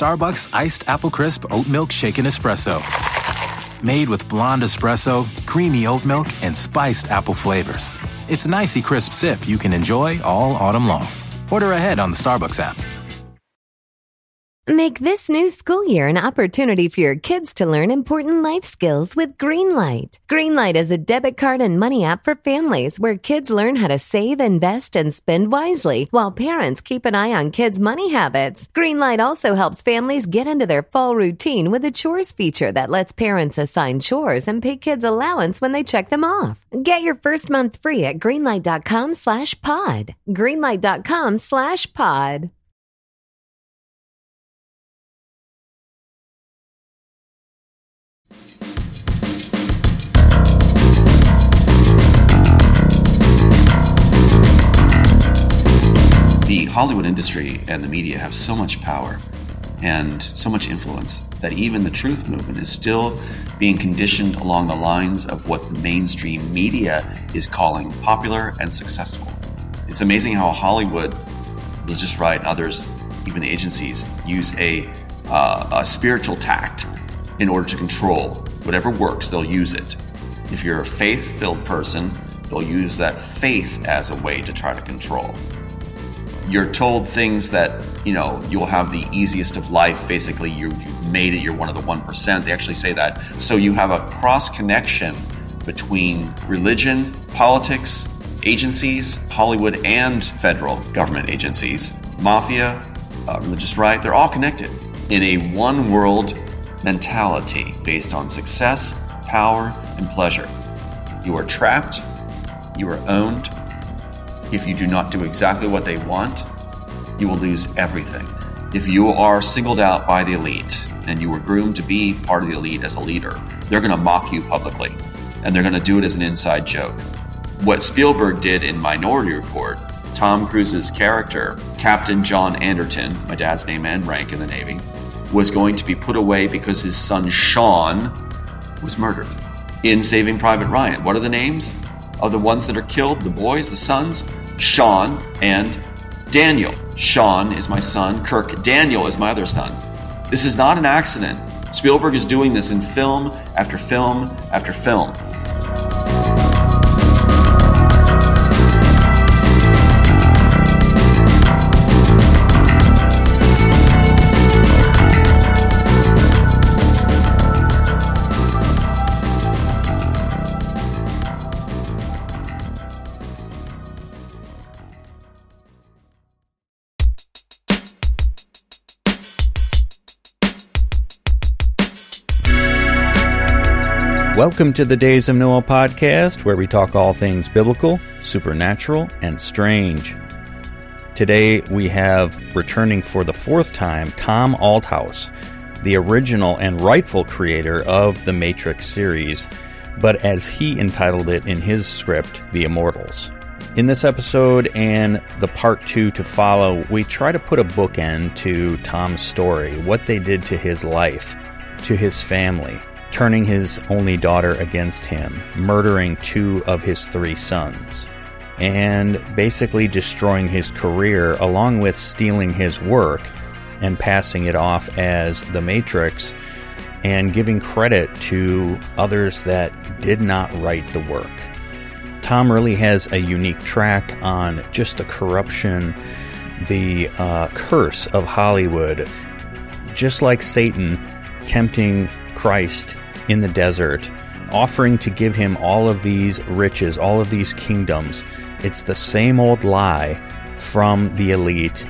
Starbucks Iced Apple Crisp Oat Milk Shaken Espresso. Made with blonde espresso, creamy oat milk, and spiced apple flavors. It's an icy crisp sip you can enjoy all autumn long. Order ahead on the Starbucks app. Make this new school year an opportunity for your kids to learn important life skills with Greenlight. Greenlight is a debit card and money app for families where kids learn how to save, invest, and spend wisely while parents keep an eye on kids' money habits. Greenlight also helps families get into their fall routine with a chores feature that lets parents assign chores and pay kids allowance when they check them off. Get your first month free at greenlight.com/pod. Greenlight.com/pod. The Hollywood industry and the media have so much power and so much influence that even the truth movement is still being conditioned along the lines of what the mainstream media is calling popular and successful. It's amazing how Hollywood, Will Just Right, and others, even the agencies, use a spiritual tact in order to control whatever works. They'll use it. If you're a faith-filled person, they'll use that faith as a way to try to control. You're told things that, you'll have the easiest of life. Basically, you've made it. You're one of the 1%. They actually say that. So you have a cross-connection between religion, politics, agencies, Hollywood and federal government agencies, mafia, religious right. They're all connected in a one-world mentality based on success, power, and pleasure. You are trapped. You are owned. If you do not do exactly what they want, you will lose everything. If you are singled out by the elite and you were groomed to be part of the elite as a leader, they're going to mock you publicly, and they're going to do it as an inside joke. What Spielberg did in Minority Report, Tom Cruise's character, Captain John Anderton, my dad's name and rank in the Navy, was going to be put away because his son Sean was murdered. In Saving Private Ryan, what are the names of the ones that are killed? The boys, the sons? Sean and Daniel. Sean is my son, Kirk. Daniel is my other son. This is not an accident. Spielberg is doing this in film after film after film. Welcome to the Days of Noah podcast, where we talk all things biblical, supernatural, and strange. Today we have, returning for the fourth time, Tom Althouse, the original and rightful creator of the Matrix series, but as he entitled it in his script, The Immortals. In this episode and the part 2 to follow, we try to put a bookend to Tom's story, what they did to his life, to his family, turning his only daughter against him, murdering 2 of his 3 sons, and basically destroying his career along with stealing his work and passing it off as The Matrix and giving credit to others that did not write the work. Tom really has a unique track on just the corruption, the curse of Hollywood, just like Satan tempting Christ in the desert, offering to give him all of these riches, all of these kingdoms. It's the same old lie from the elite,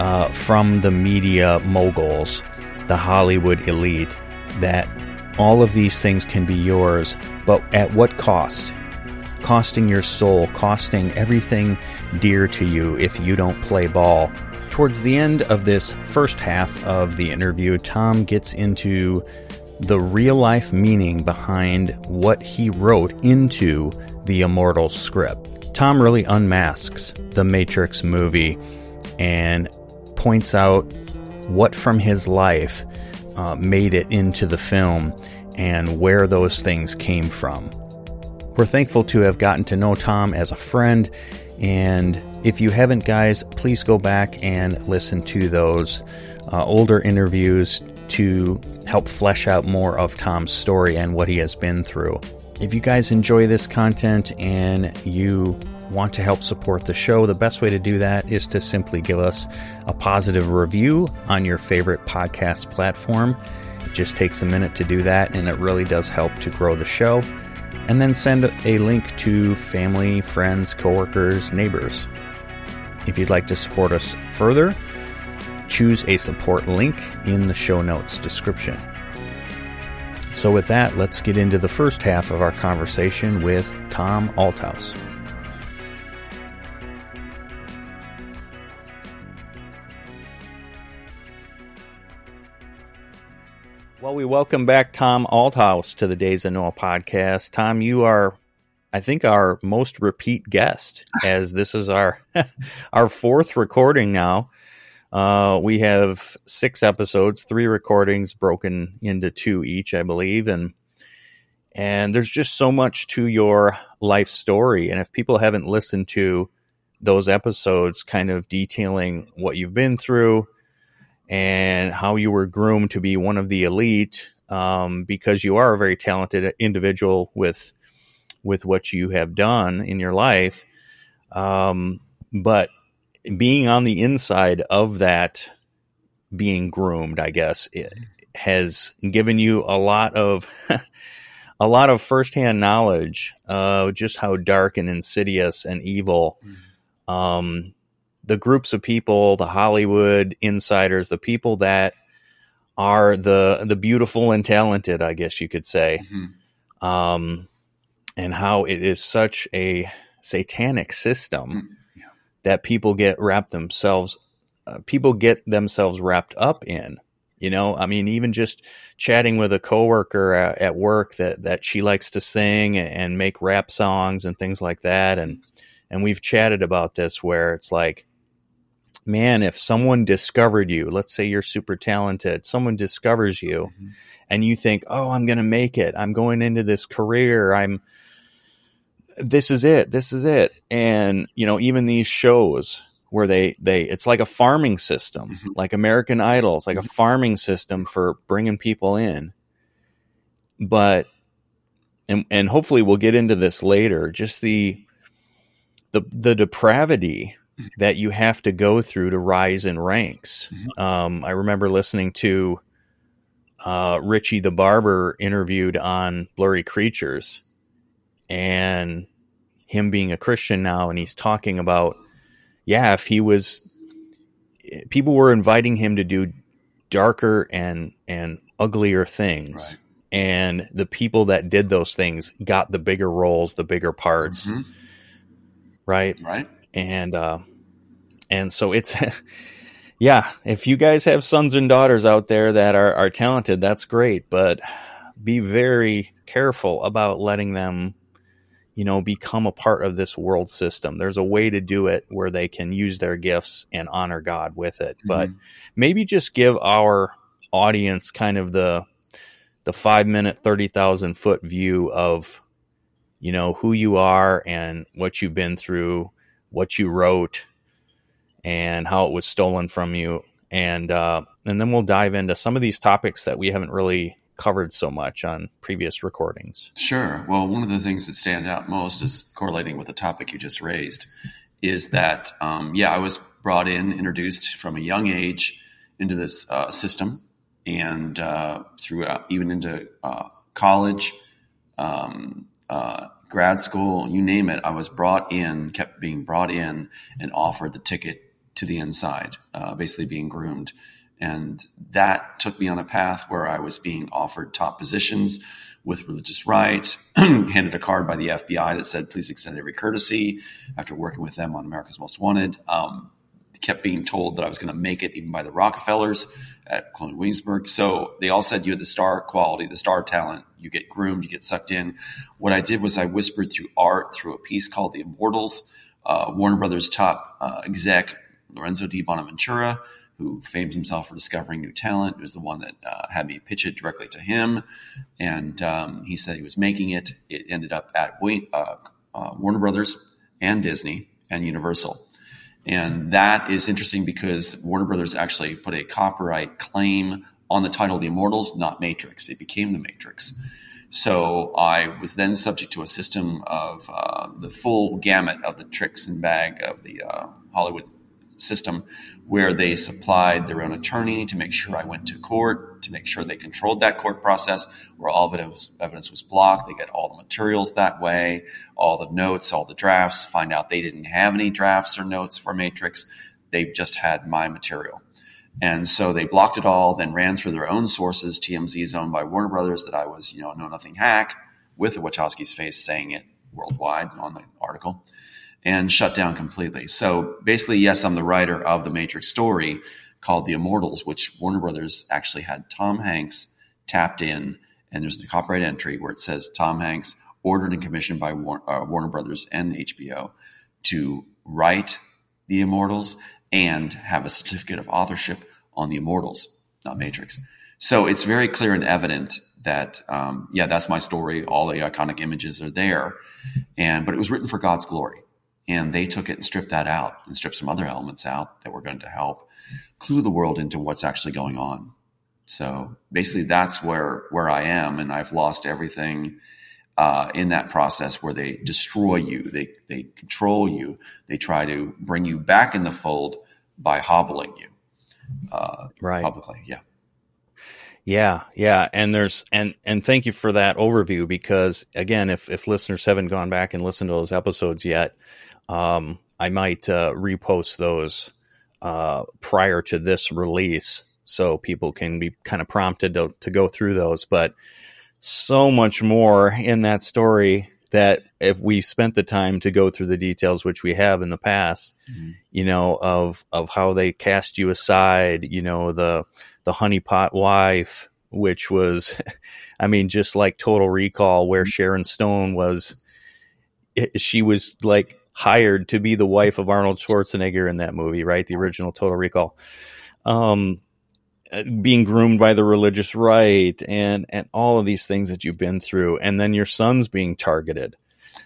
from the media moguls, the Hollywood elite, that all of these things can be yours, but at what cost? Costing your soul, costing everything dear to you if you don't play ball. Towards the end of this first half of the interview, Tom gets into the real-life meaning behind what he wrote into the Immortals script. Tom really unmasks the Matrix movie and points out what from his life made it into the film and where those things came from. We're thankful to have gotten to know Tom as a friend, and If you haven't, guys, please go back and listen to those older interviews to help flesh out more of Tom's story and what he has been through. If you guys enjoy this content and you want to help support the show, the best way to do that is to simply give us a positive review on your favorite podcast platform. It just takes a minute to do that, and it really does help to grow the show. And then send a link to family, friends, coworkers, neighbors. If you'd like to support us further, choose a support link in the show notes description. So with that, let's get into the first half of our conversation with Tom Althouse. Well, we welcome back Tom Althouse to the Days of Noah podcast. Tom, you are, I think, our most repeat guest, as this is our our fourth recording now. We have 6 episodes, 3 recordings broken into 2 each, I believe, and there's just so much to your life story. And if people haven't listened to those episodes, kind of detailing what you've been through and how you were groomed to be one of the elite, because you are a very talented individual with what you have done in your life. But being on the inside of that, being groomed, I guess, it has given you a lot of firsthand knowledge of just how dark and insidious and evil the groups of people, the Hollywood insiders, the people that are the beautiful and talented, I guess you could say, and how it is such a satanic system that people get themselves wrapped up in. You know, I mean, even just chatting with a coworker at work that she likes to sing and make rap songs and things like that, and we've chatted about this where it's like, man, if someone discovered you, let's say you're super talented, someone discovers you, and you think, oh, I'm going to make it, I'm going into this career, this is it. And, you know, even these shows where they it's like a farming system, like American Idol, it's like a farming system for bringing people in. But, and hopefully we'll get into this later, just the depravity that you have to go through to rise in ranks. I remember listening to Richie the Barber interviewed on Blurry Creatures, and him being a Christian now, and he's talking about, if people were inviting him to do darker and uglier things, right, and the people that did those things got the bigger roles, the bigger parts, right? And so it's, if you guys have sons and daughters out there that are talented, that's great, but be very careful about letting them, you know, become a part of this world system. There's a way to do it where they can use their gifts and honor God with it. But maybe just give our audience kind of the 5-minute, 30,000 foot view of, you know, who you are and what you've been through, what you wrote, and how it was stolen from you. And then we'll dive into some of these topics that we haven't really covered so much on previous recordings. Sure. Well, one of the things that stand out most is correlating with the topic you just raised is that, I was brought in, introduced from a young age into this system, and throughout even into college, grad school, you name it. I was kept being brought in and offered the ticket to the inside, basically being groomed. And that took me on a path where I was being offered top positions with religious right, handed a card by the FBI that said, please extend every courtesy after working with them on America's Most Wanted. Kept being told that I was going to make it even by the Rockefellers at Colonial Williamsburg. So they all said you had the star quality, the star talent. You get groomed, you get sucked in. What I did was I whispered through art, through a piece called The Immortals. Warner Brothers top exec, Lorenzo D. Bonaventura, who fames himself for discovering new talent, was the one that had me pitch it directly to him. And he said he was making it. It ended up at Warner Brothers and Disney and Universal. And that is interesting because Warner Brothers actually put a copyright claim on the title The Immortals, not Matrix. It became The Matrix. So I was then subject to a system of the full gamut of the tricks and bag of the Hollywood system, where they supplied their own attorney to make sure I went to court, to make sure they controlled that court process, where all of evidence was blocked. They get all the materials that way, all the notes, all the drafts, find out they didn't have any drafts or notes for Matrix. They just had my material. And so they blocked it all, then ran through their own sources. TMZ is owned by Warner Brothers, that I was, know nothing hack, with the Wachowski's face saying it worldwide on the article, and shut down completely. So basically, yes, I'm the writer of the Matrix story called The Immortals, which Warner Brothers actually had Tom Hanks tapped in, and there's a copyright entry where it says Tom Hanks ordered and commissioned by Warner Brothers and HBO to write The Immortals and have a certificate of authorship on The Immortals, not Matrix. So it's very clear and evident that, that's my story. All the iconic images are there, but it was written for God's glory. And they took it and stripped that out and stripped some other elements out that were going to help clue the world into what's actually going on. So basically that's where I am. And I've lost everything in that process, where they destroy you. They control you. They try to bring you back in the fold by hobbling you publicly. Yeah. Yeah. And and thank you for that overview, because again, if listeners haven't gone back and listened to those episodes yet, I might repost those prior to this release, so people can be kind of prompted to go through those. But so much more in that story that if we spent the time to go through the details, which we have in the past, of how they cast you aside, the honeypot wife, which was, just like Total Recall, where Sharon Stone she was like hired to be the wife of Arnold Schwarzenegger in that movie, right? The original Total Recall. Being groomed by the religious right and all of these things that you've been through, and then your son's being targeted.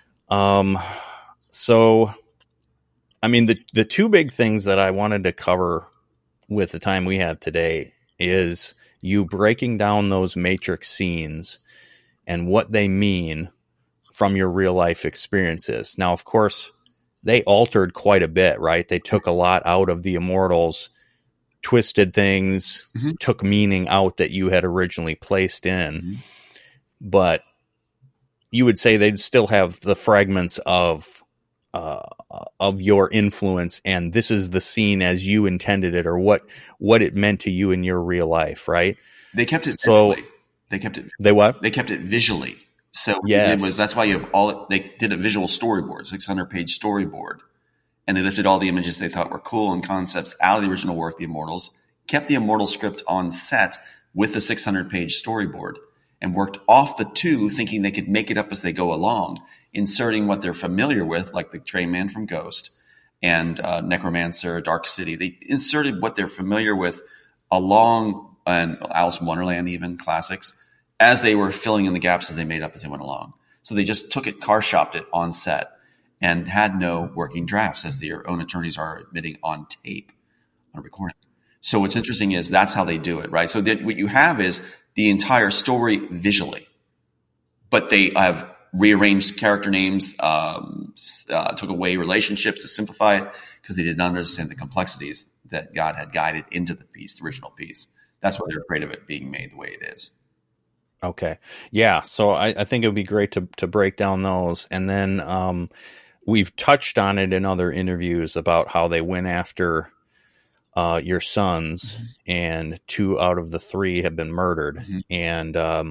So, the two big things that I wanted to cover with the time we have today is you breaking down those Matrix scenes and what they mean from your real life experiences. Now, of course, they altered quite a bit, right? They took a lot out of the Immortals, twisted things, took meaning out that you had originally placed in. But you would say they'd still have the fragments of your influence, and this is the scene as you intended it, or what it meant to you in your real life, right? They kept it visually. They kept it visually. So yes. That's why you have they did a visual storyboard, 600-page storyboard, and they lifted all the images they thought were cool and concepts out of the original work, The Immortals, kept the Immortal script on set with the 600-page storyboard, and worked off the two, thinking they could make it up as they go along, inserting what they're familiar with, like the Train Man from Ghost and Necromancer, Dark City. They inserted what they're familiar with along, and Alice in Wonderland, even classics, as they were filling in the gaps that they made up as they went along. So they just took it, car shopped it on set, and had no working drafts, as their own attorneys are admitting on tape, on recording. So what's interesting is that's how they do it, right? So what you have is the entire story visually, but they have rearranged character names, took away relationships to simplify it, because they did not understand the complexities that God had guided into the piece, the original piece. That's why they're afraid of it being made the way it is. Okay. Yeah. So I think it would be great to break down those. And then we've touched on it in other interviews about how they went after your sons, and 2 out of the 3 have been murdered. And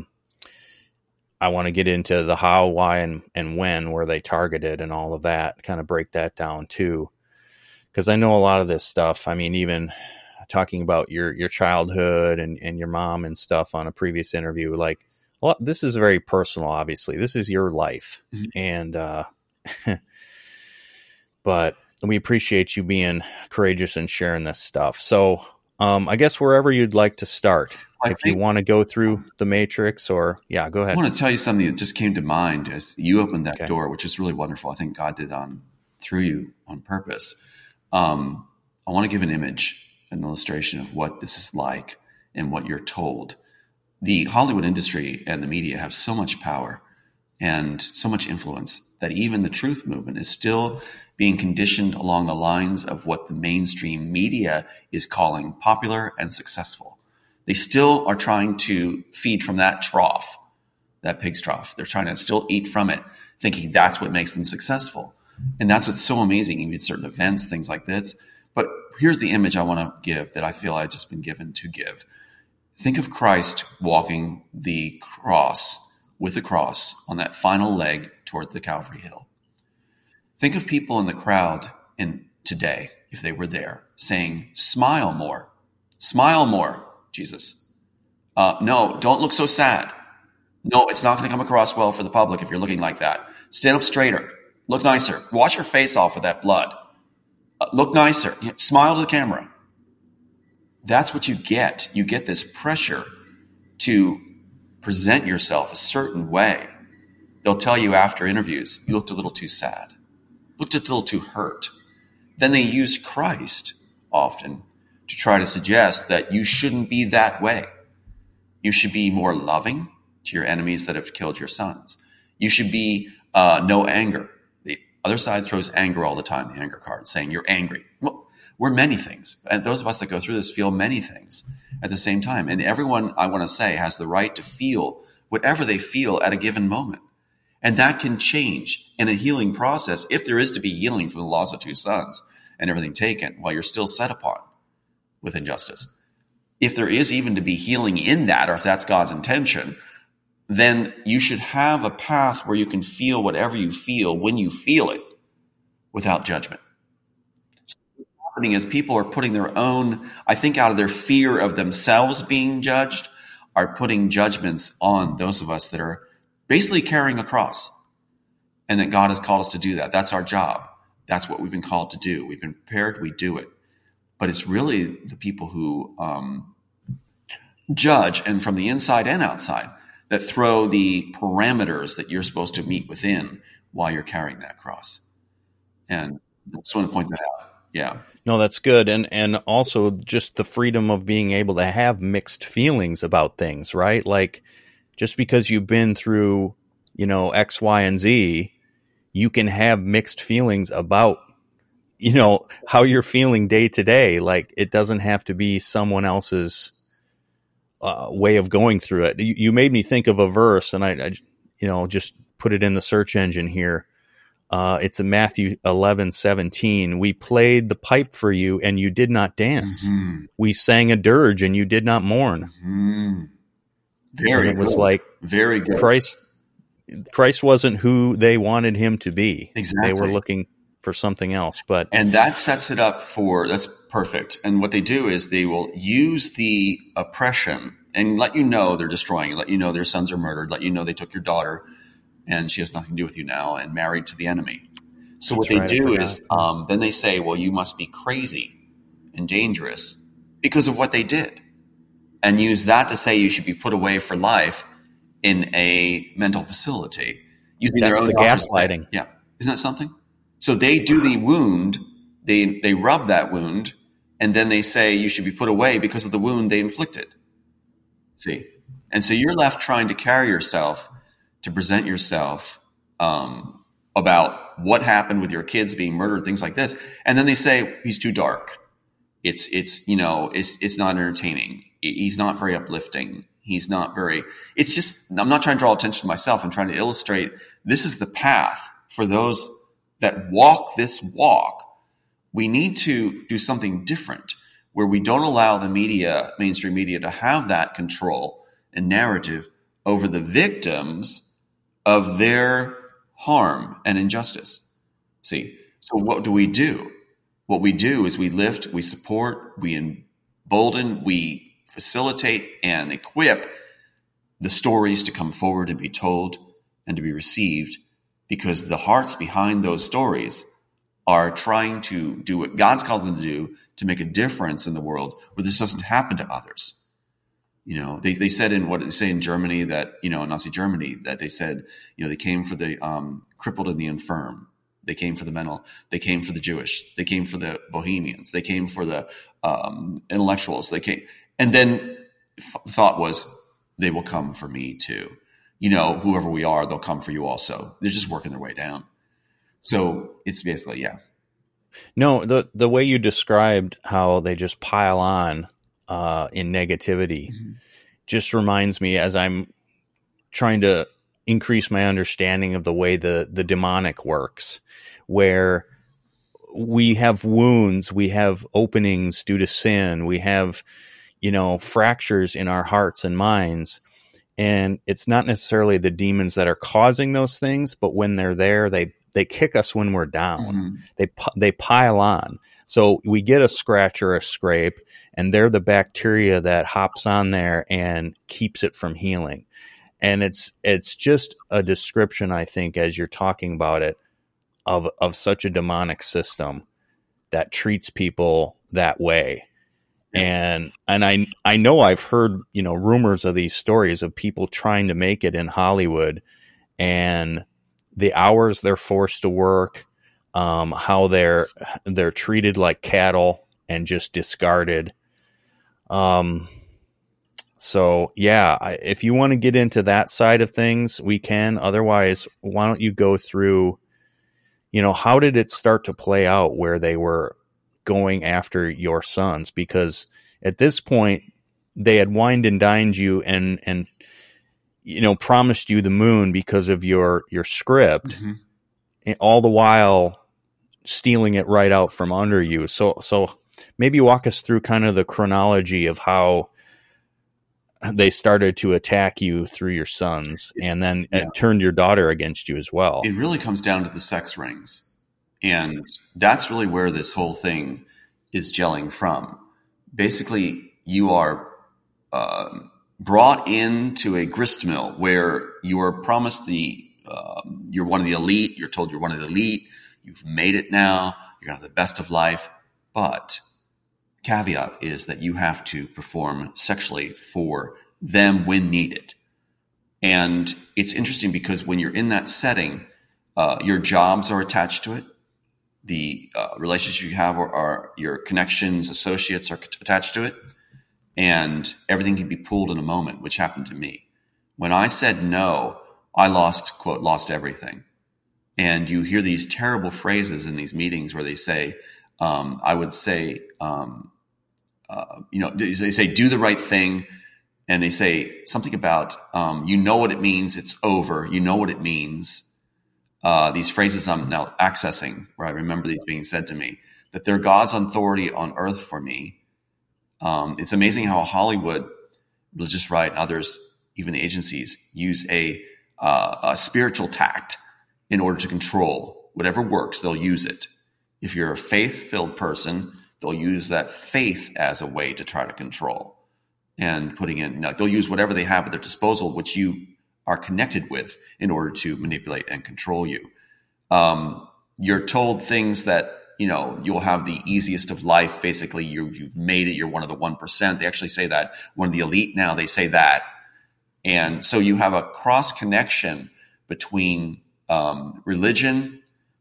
I want to get into the how, why, and when were they targeted and all of that, kind of break that down too. Because I know a lot of this stuff. Even talking about your childhood and your mom and stuff on a previous interview, like, well, this is very personal, obviously. This is your life. And, but we appreciate you being courageous and sharing this stuff. So, I guess wherever you'd like to start, if you want to go through the Matrix, or go ahead. I want to tell you something that just came to mind as you opened that door, which is really wonderful. I think God did through you on purpose. I want to give an image, an illustration of what this is like and what you're told. The Hollywood industry and the media have so much power and so much influence that even the truth movement is still being conditioned along the lines of what the mainstream media is calling popular and successful. They still are trying to feed from that trough, that pig's trough. They're trying to still eat from it, thinking that's what makes them successful. And that's what's so amazing, even at certain events, things like this. But here's the image I want to give that I feel I've just been given to give. Think of Christ walking the cross, with the cross, on that final leg toward the Calvary Hill. Think of people in the crowd today, if they were there, saying, smile more, Jesus. No, don't look so sad. No, it's not going to come across well for the public if you're looking like that. Stand up straighter. Look nicer. Wash your face off with that blood. Look nicer. Smile to the camera. That's what you get. You get this pressure to present yourself a certain way. They'll tell you after interviews, you looked a little too sad, looked a little too hurt. Then they use Christ often to try to suggest that you shouldn't be that way. You should be more loving to your enemies that have killed your sons. You should be no anger. The other side throws anger all the time, the anger card, saying you're angry. Well, we're many things. And those of us that go through this feel many things at the same time. And everyone, I want to say, has the right to feel whatever they feel at a given moment. And that can change in a healing process if there is to be healing from the loss of two sons and everything taken while you're still set upon with injustice. If there is even to be healing in that, or if that's God's intention, then you should have a path where you can feel whatever you feel when you feel it without judgment. Is people are putting their own, I think out of their fear of themselves being judged, are putting judgments on those of us that are basically carrying a cross, and that God has called us to do that. That's our job. That's what we've been called to do. We've been prepared, we do it. But it's really the people who judge, and from the inside and outside, that throw the parameters that you're supposed to meet within while you're carrying that cross. And I just want to point that out. Yeah. No, that's good. And also just the freedom of being able to have mixed feelings about things, right? Like just because you've been through, X, Y, and Z, you can have mixed feelings about, how you're feeling day to day. Like it doesn't have to be someone else's way of going through it. You made me think of a verse, and I just put it in the search engine here. It's in Matthew 11:17. We played the pipe for you, and you did not dance. Mm-hmm. We sang a dirge, and you did not mourn. Mm-hmm. Very and it was good. like very good. Christ wasn't who they wanted him to be. Exactly. They were looking for something else. And that sets it up that's perfect. And what they do is they will use the oppression and let you know they're destroying you, let you know their sons are murdered, let you know they took your daughter and she has nothing to do with you now and married to the enemy. So what they do is then they say, well, you must be crazy and dangerous because of what they did, and use that to say you should be put away for life in a mental facility. Using That's their own the gaslighting. Yeah. Isn't that something? So they do the wound, they rub that wound, and then they say you should be put away because of the wound they inflicted. See? And so you're left trying to carry yourself, to present yourself about what happened with your kids being murdered, things like this. And then they say, he's too dark. It's not entertaining. He's not very uplifting. He's not very, it's just, I'm not trying to draw attention to myself. I'm trying to illustrate this is the path for those that walk this walk. We need to do something different where we don't allow the media, mainstream media, to have that control and narrative over the victims of their harm and injustice. See, so what do? What we do is we lift, we support, we embolden, we facilitate and equip the stories to come forward and be told and to be received, because the hearts behind those stories are trying to do what God's called them to do, to make a difference in the world where this doesn't happen to others. They said in what they say in Germany that, in Nazi Germany, that they said, they came for the crippled and the infirm, They came for the mental. They came for the Jewish. They came for the Bohemians. They came for the intellectuals. They came. And then the thought was, they will come for me too. Whoever we are, they'll come for you also. They're just working their way down. So it's basically, yeah. No, the way you described how they just pile on in negativity just reminds me, as I'm trying to increase my understanding of the way the demonic works, where we have wounds, we have openings due to sin, we have, fractures in our hearts and minds. And it's not necessarily the demons that are causing those things, but when they're there, they kick us when we're down. They pile on. So we get a scratch or a scrape, and they're the bacteria that hops on there and keeps it from healing. And it's just a description, I think, as you're talking about it, of such a demonic system that treats people that way. And I know I've heard, rumors of these stories of people trying to make it in Hollywood, and the hours they're forced to work, how they're treated like cattle and just discarded. So yeah, if you want to get into that side of things, we can. Otherwise, why don't you go through, how did it start to play out where they were going after your sons? Because at this point they had wined and dined you and promised you the moon because of your script, and all the while stealing it right out from under you. So maybe walk us through kind of the chronology of how they started to attack you through your sons, and then it turned your daughter against you as well. It really comes down to the sex rings. And that's really where this whole thing is gelling from. Basically, you are brought into a grist mill where you are promised you're one of the elite. You're told you're one of the elite. You've made it now. You're going to have the best of life. But caveat is that you have to perform sexually for them when needed. And it's interesting because when you're in that setting, your jobs are attached to it. The relationships you have are your connections, associates are attached to it. And everything can be pulled in a moment, which happened to me. When I said no, I lost everything. And you hear these terrible phrases in these meetings where they say, I would say, they say, do the right thing. And they say something about, what it means. It's over. You know what it means. These phrases I'm now accessing, where I remember these being said to me, that they're God's authority on earth for me. It's amazing how Hollywood, Religious Right, and others, even the agencies, use a spiritual tact in order to control whatever works. They'll use it. If you're a faith-filled person, they'll use that faith as a way to try to control, and they'll use whatever they have at their disposal, which you are connected with, in order to manipulate and control you. You're told things that, you'll have the easiest of life. Basically, you've made it. You're one of the 1%. They actually say that. One of the elite now, they say that. And so you have a cross connection between religion,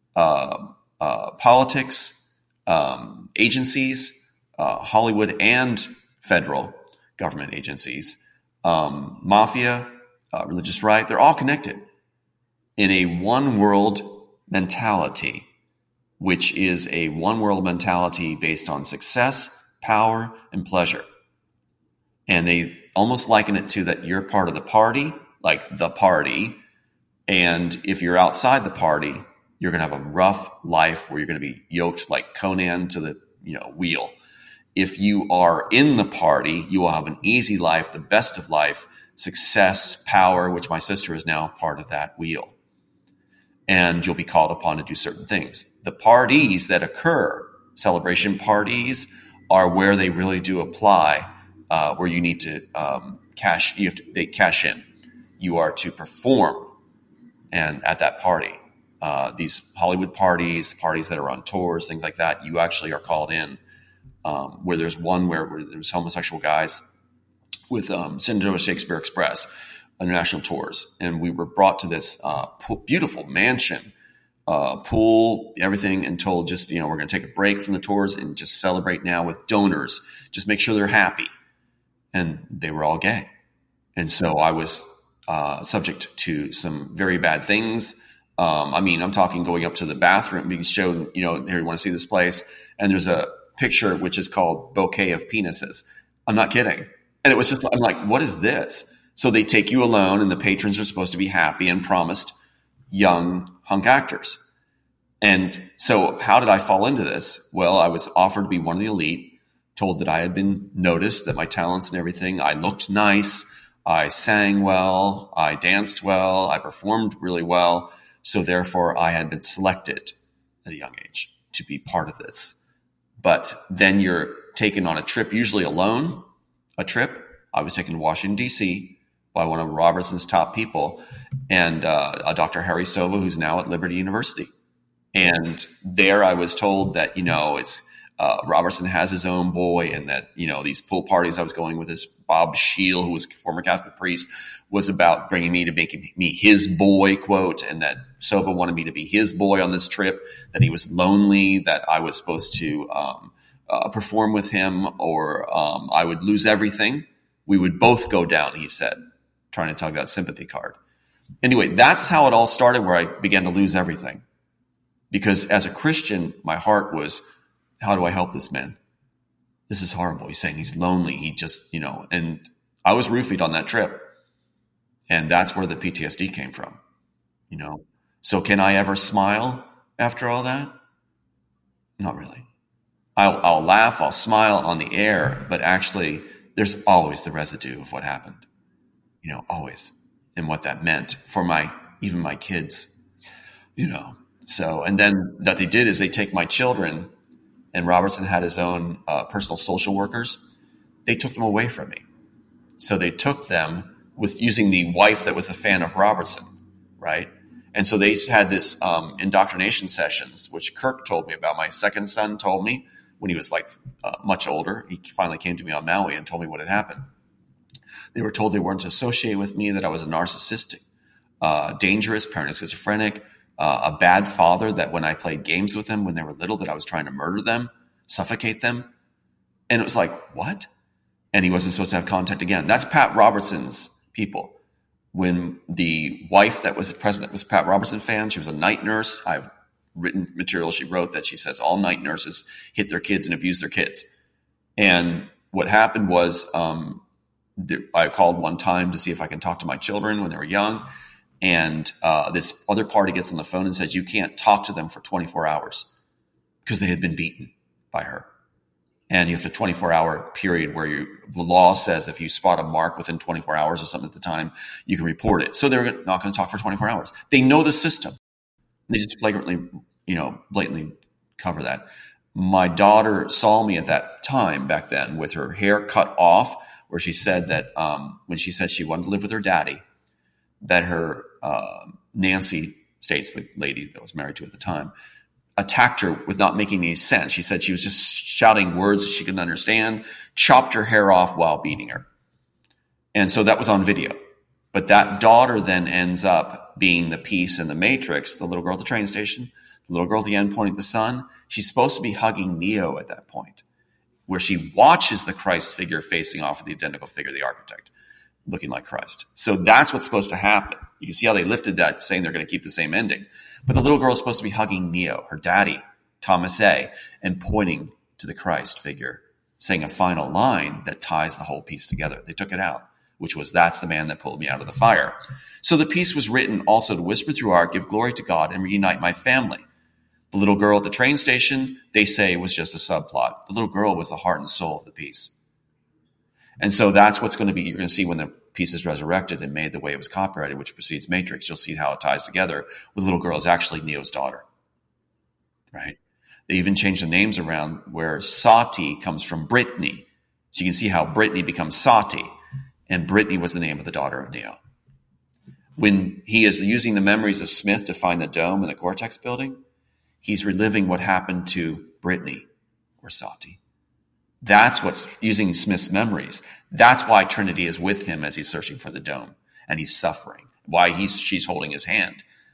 politics, agencies, Hollywood and federal government agencies, mafia, Religious Right. They're all connected in a one world mentality, which is a one world mentality based on success, power, and pleasure. And they almost liken it to that you're part of the party, like the party. And if you're outside the party, you're going to have a rough life where you're going to be yoked like Conan to the wheel. If you are in the party, you will have an easy life, the best of life, success, power, which my sister is now part of that wheel. And you'll be called upon to do certain things. The parties that occur, celebration parties, are where they really do apply, where you need to they cash in. You are to perform and at that party. These Hollywood parties that are on tours, things like that, you actually are called in. Where there's one where there's homosexual guys with Cinderella Shakespeare Express international tours, and we were brought to this beautiful mansion pool, everything, and told just, we're going to take a break from the tours and just celebrate now with donors. Just make sure they're happy. And they were all gay. And so I was subject to some very bad things. I'm talking going up to the bathroom, being shown, here, you want to see this place? And there's a picture which is called Bouquet of Penises. I'm not kidding. And it was just, I'm like, what is this? So they take you alone, and the patrons are supposed to be happy and promised young hunk actors. And so how did I fall into this? Well, I was offered to be one of the elite, told that I had been noticed, that my talents and everything, I looked nice, I sang well, I danced well, I performed really well. So therefore I had been selected at a young age to be part of this. But then you're taken on a trip, usually alone, a trip. I was taken to Washington, D.C., by one of Robertson's top people, and a Dr. Harry Sova, who's now at Liberty University. And there I was told that, it's Robertson has his own boy, and that, these pool parties I was going with this Bob Scheel, who was a former Catholic priest, was about bringing me to making me his boy, quote, and that Sova wanted me to be his boy on this trip, that he was lonely, that I was supposed to perform with him, or I would lose everything. We would both go down, he said, trying to tug that sympathy card. Anyway, that's how it all started, where I began to lose everything. Because as a Christian, my heart was, how do I help this man? This is horrible. He's saying he's lonely. He just, and I was roofied on that trip. And that's where the PTSD came from, So can I ever smile after all that? Not really. I'll laugh, I'll smile on the air, but actually there's always the residue of what happened. Always, and what that meant for even my kids, So, and then what they did is they take my children, and Robertson had his own personal social workers. They took them away from me. So they took them with using the wife that was a fan of Robertson, right? And so they had this indoctrination sessions, which Kirk told me about. My second son told me when he was much older. He finally came to me on Maui and told me what had happened. They were told they weren't to associate with me, that I was a narcissistic, dangerous, paranoid schizophrenic, a bad father, that when I played games with them when they were little, that I was trying to murder them, suffocate them. And it was like, what? And he wasn't supposed to have contact again. That's Pat Robertson's people. When the wife that was the president was a Pat Robertson fan, she was a night nurse. I've written material she wrote that she says all night nurses hit their kids and abuse their kids. And what happened was, I called one time to see if I can talk to my children when they were young. And this other party gets on the phone and says, you can't talk to them for 24 hours because they had been beaten by her. And you have a 24-hour period where the law says if you spot a mark within 24 hours or something at the time, you can report it. So they're not going to talk for 24 hours. They know the system. They just flagrantly, blatantly cover that. My daughter saw me at that time back then with her hair cut off, where she said that when she said she wanted to live with her daddy, that her Nancy States, the lady that I was married to at the time, attacked her with not making any sense. She said she was just shouting words that she couldn't understand, chopped her hair off while beating her. And so that was on video. But that daughter then ends up being the piece in the Matrix, the little girl at the train station, the little girl at the end pointing at the sun. She's supposed to be hugging Neo at that point, where she watches the Christ figure facing off of the identical figure, the architect, looking like Christ. So that's what's supposed to happen. You can see how they lifted that, saying they're going to keep the same ending. But the little girl is supposed to be hugging Neo, her daddy, Thomas A., and pointing to the Christ figure, saying a final line that ties the whole piece together. They took it out, which was, that's the man that pulled me out of the fire. So the piece was written also to whisper through art, give glory to God, and reunite my family. The little girl at the train station, they say, was just a subplot. The little girl was the heart and soul of the piece. And so that's what's going to be, you're going to see when the piece is resurrected and made the way it was copyrighted, which precedes Matrix. You'll see how it ties together with the little girl is actually Neo's daughter, right? They even changed the names around where Sati comes from Brittany. So you can see how Brittany becomes Sati, and Brittany was the name of the daughter of Neo. When he is using the memories of Smith to find the dome in the Cortex building, he's reliving what happened to Brittany or Sati. That's what's using Smith's memories. That's why Trinity is with him as he's searching for the dome, and he's suffering. Why she's holding his hand.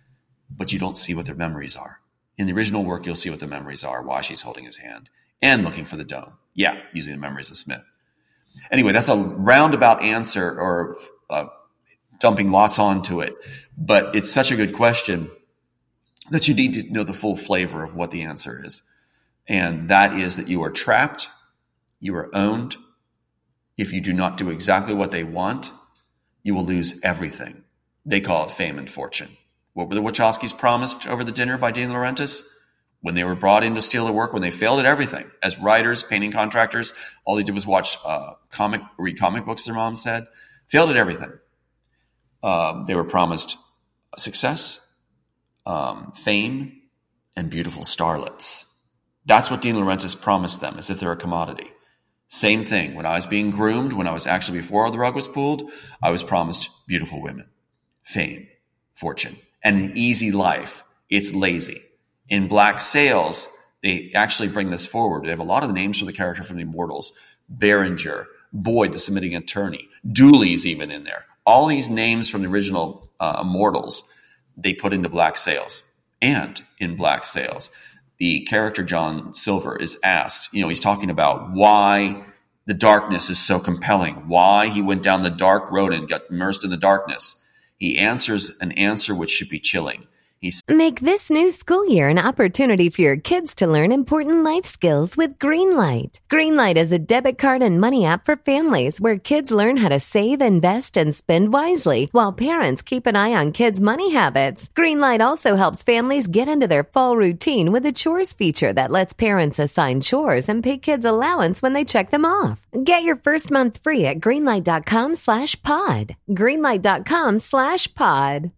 but you don't see what their memories are. In the original work, you'll see what the memories are, why she's holding his hand, and looking for the dome. Yeah, using the memories of Smith. Anyway, that's a roundabout answer, or dumping lots onto it. But it's such a good question that you need to know the full flavor of what the answer is. And that is that you are trapped, you are owned. If you do not do exactly what they want, you will lose everything. They call it fame and fortune. What were the Wachowskis promised over the dinner by Dean Laurentiis? When they were brought in to steal their work, when they failed at everything, as writers, painting contractors, all they did was read comic books, their mom said, failed at everything. They were promised success, fame, and beautiful starlets. That's what Dean Laurentiis promised them, as if they're a commodity. Same thing. When I was being groomed, when I was actually before the rug was pulled, I was promised beautiful women, fame, fortune, and an easy life. It's lazy. In Black Sails, they actually bring this forward. They have a lot of the names for the character from the Immortals. Berenger, Boyd, the submitting attorney, Dooley's even in there. All these names from the original Immortals, they put into Black Sails. And in Black Sails, the character John Silver is asked, he's talking about why the darkness is so compelling, why he went down the dark road and got immersed in the darkness. He answers an answer which should be chilling. Make this new school year an opportunity for your kids to learn important life skills with Greenlight. Greenlight is a debit card and money app for families where kids learn how to save, invest, and spend wisely while parents keep an eye on kids' money habits. Greenlight also helps families get into their fall routine with a chores feature that lets parents assign chores and pay kids allowance when they check them off. Get your first month free at greenlight.com/pod. Greenlight.com/pod.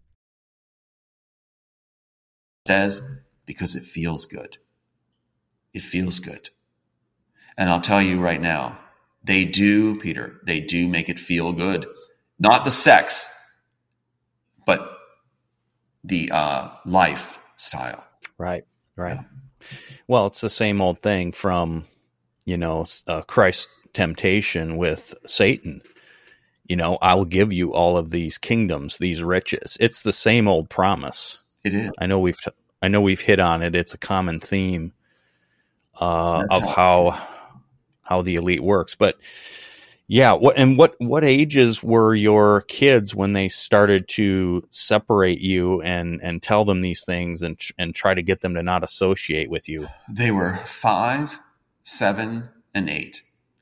Says because it feels good. It feels good. And I'll tell you right now, they do, Peter, they do make it feel good. Not the sex, but the lifestyle. Right. Yeah. Well, it's the same old thing from, Christ's temptation with Satan. I will give you all of these kingdoms, these riches. It's the same old promise. It is. I know we've hit on it. It's a common theme of how the elite works. But yeah, what ages were your kids when they started to separate you and tell them these things and try to get them to not associate with you? They were 5, 7, and 8.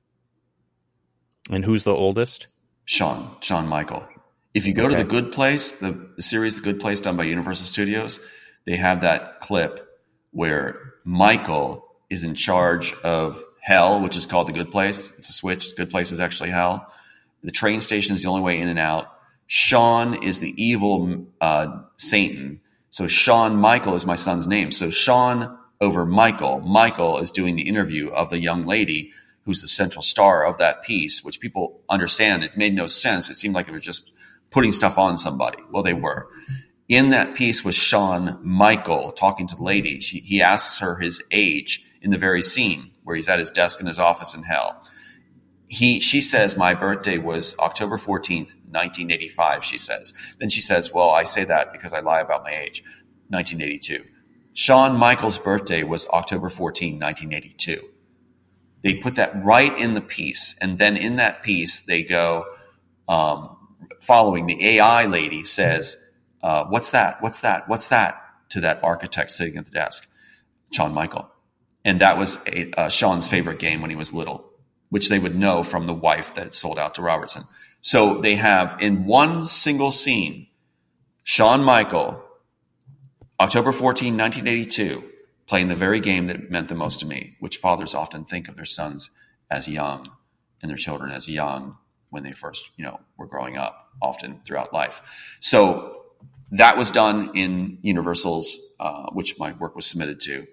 And who's the oldest? Shawn Michael. If you go to The Good Place, the series The Good Place done by Universal Studios, they have that clip where Michael is in charge of hell, which is called The Good Place. It's a switch. The Good Place is actually hell. The train station is the only way in and out. Shawn is the evil Satan. So Shawn Michael is my son's name. So Shawn over Michael. Michael is doing the interview of the young lady who's the central star of that piece, which people understand. It made no sense. It seemed like it was just putting stuff on somebody. Well, they were. In that piece was Shawn Michael talking to the lady. He asks her his age in the very scene where he's at his desk in his office in hell. She says, my birthday was October 14th, 1985, she says. Then she says, well, I say that because I lie about my age, 1982. Shawn Michael's birthday was October 14, 1982. They put that right in the piece. And then in that piece, they go, following the AI lady says, what's that? What's that? What's that? To that architect sitting at the desk, Shawn Michael. And that was Shawn's favorite game when he was little, which they would know from the wife that sold out to Robertson. So they have in one single scene, Shawn Michael, October 14, 1982, playing the very game that meant the most to me, which fathers often think of their sons as young and their children as young when they first, were growing up, often throughout life. So that was done in Universal's, which my work was submitted to,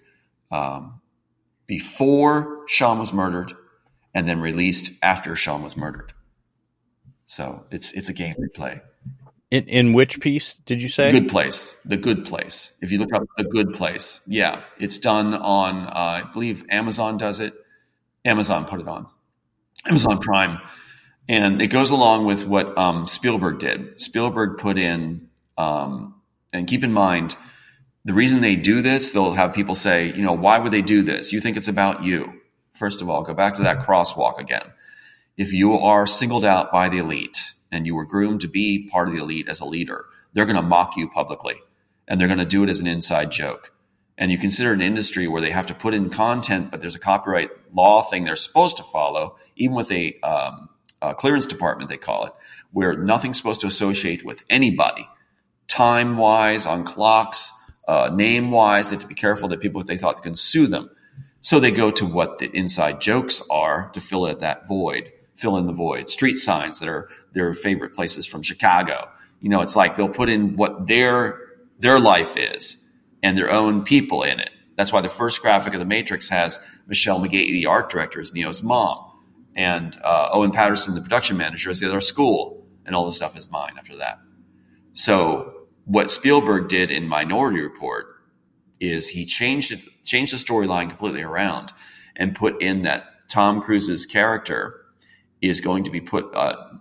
before Shawn was murdered and then released after Shawn was murdered. So it's a game they play. In which piece did you say? Good Place. The Good Place. If you look up The Good Place, yeah, it's done on, I believe Amazon does it. Amazon put it on. Amazon Prime. And it goes along with what Spielberg did. Spielberg put in, and keep in mind, The reason they do this, they'll have people say, why would they do this? You think it's about you. First of all, go back to that crosswalk again. If you are singled out by the elite and you were groomed to be part of the elite as a leader, they're going to mock you publicly, and they're going to do it as an inside joke. And you consider an industry where they have to put in content, but there's a copyright law thing they're supposed to follow, even with a clearance department, they call it, where nothing's supposed to associate with anybody, time-wise, on clocks, name-wise. They have to be careful that people, if they thought they can sue them. So they go to what the inside jokes are to fill in the void. Street signs that are their favorite places from Chicago. It's like they'll put in what their life is and their own people in it. That's why the first graphic of The Matrix has Michelle McGahee, the art director, as Neo's mom, and Owen Patterson, the production manager, as the other school, and all the stuff is mine after that. So what Spielberg did in Minority Report is he changed the storyline completely around and put in that Tom Cruise's character is going to be put,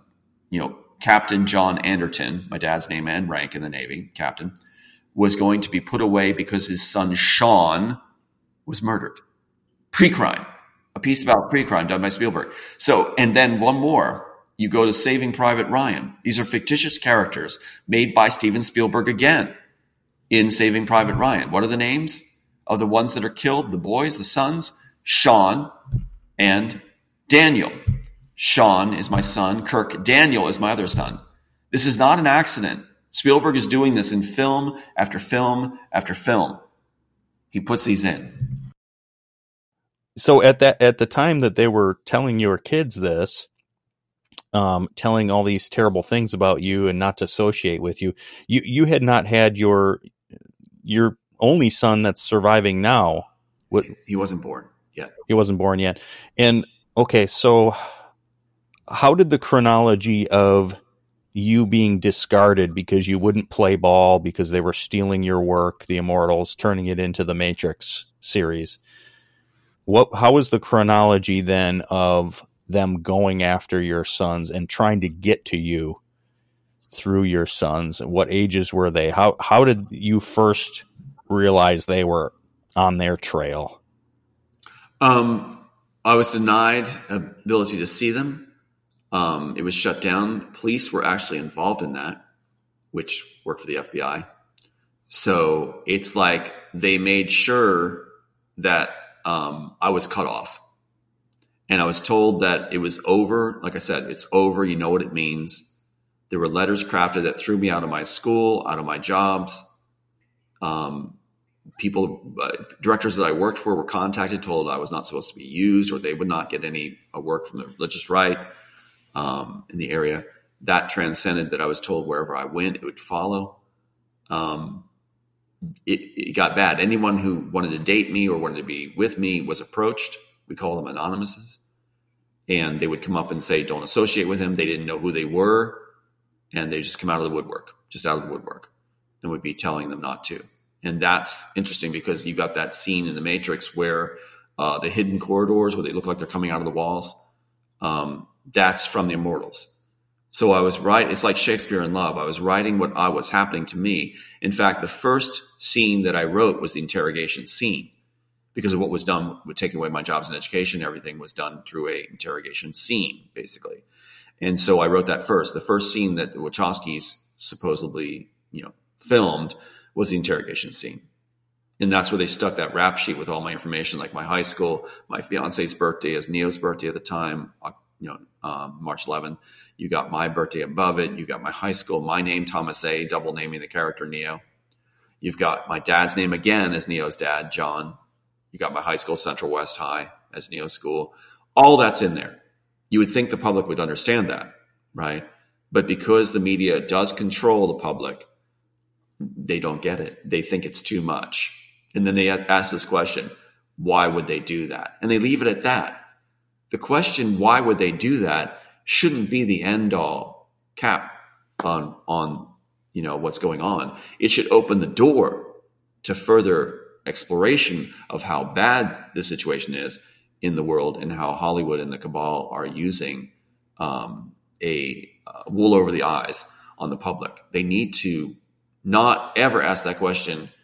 Captain John Anderton, my dad's name and rank in the Navy, captain, was going to be put away because his son Sean was murdered. Pre-crime. A piece about pre-crime done by Spielberg. So, and then one more. You go to Saving Private Ryan. These are fictitious characters made by Steven Spielberg again in Saving Private Ryan. What are the names of the ones that are killed? The boys, the sons? Sean and Daniel. Sean is my son. Kirk. Daniel is my other son. This is not an accident. Spielberg is doing this in film after film after film. He puts these in. So at the time that they were telling your kids this, telling all these terrible things about you and not to associate with you, you had not had your only son that's surviving now. He wasn't born yet. He wasn't born yet. And okay, so how did the chronology of you being discarded because you wouldn't play ball because they were stealing your work, The Immortals, turning it into the Matrix series? How was the chronology then of them going after your sons and trying to get to you through your sons? What ages were they? How did you first realize they were on their trail? I was denied ability to see them. It was shut down. Police were actually involved in that, which worked for the FBI. So it's like they made sure that I was cut off. And I was told that it was over. Like I said, it's over. You know what it means. There were letters crafted that threw me out of my school, out of my jobs. Directors that I worked for were contacted, told I was not supposed to be used, or they would not get any work from the religious right in the area. That transcended that I was told wherever I went, it would follow. It got bad. Anyone who wanted to date me or wanted to be with me was approached. We call them anonymouses. And they would come up and say, don't associate with him. They didn't know who they were. And they just come out of the woodwork, and would be telling them not to. And that's interesting because you got that scene in The Matrix where the hidden corridors where they look like they're coming out of the walls. That's from The Immortals. So I was right. It's like Shakespeare in Love. I was writing what was happening to me. In fact, the first scene that I wrote was the interrogation scene because of what was done with taking away my jobs in education. Everything was done through a interrogation scene, basically. And so I wrote that first. The first scene that the Wachowskis supposedly, filmed was the interrogation scene. And that's where they stuck that rap sheet with all my information, like my high school, my fiance's birthday is Neo's birthday at the time, March 11th. You got my birthday above it. You got my high school, my name, Thomas A., double naming the character Neo. You've got my dad's name again as Neo's dad, John. You got my high school, Central West High, as Neo's school. All that's in there. You would think the public would understand that, right? But because the media does control the public, they don't get it. They think it's too much. And then they ask this question, why would they do that? And they leave it at that. The question, why would they do that, shouldn't be the end all cap on what's going on. It should open the door to further exploration of how bad the situation is in the world and how Hollywood and the cabal are using a wool over the eyes on the public. They need to not ever ask that question,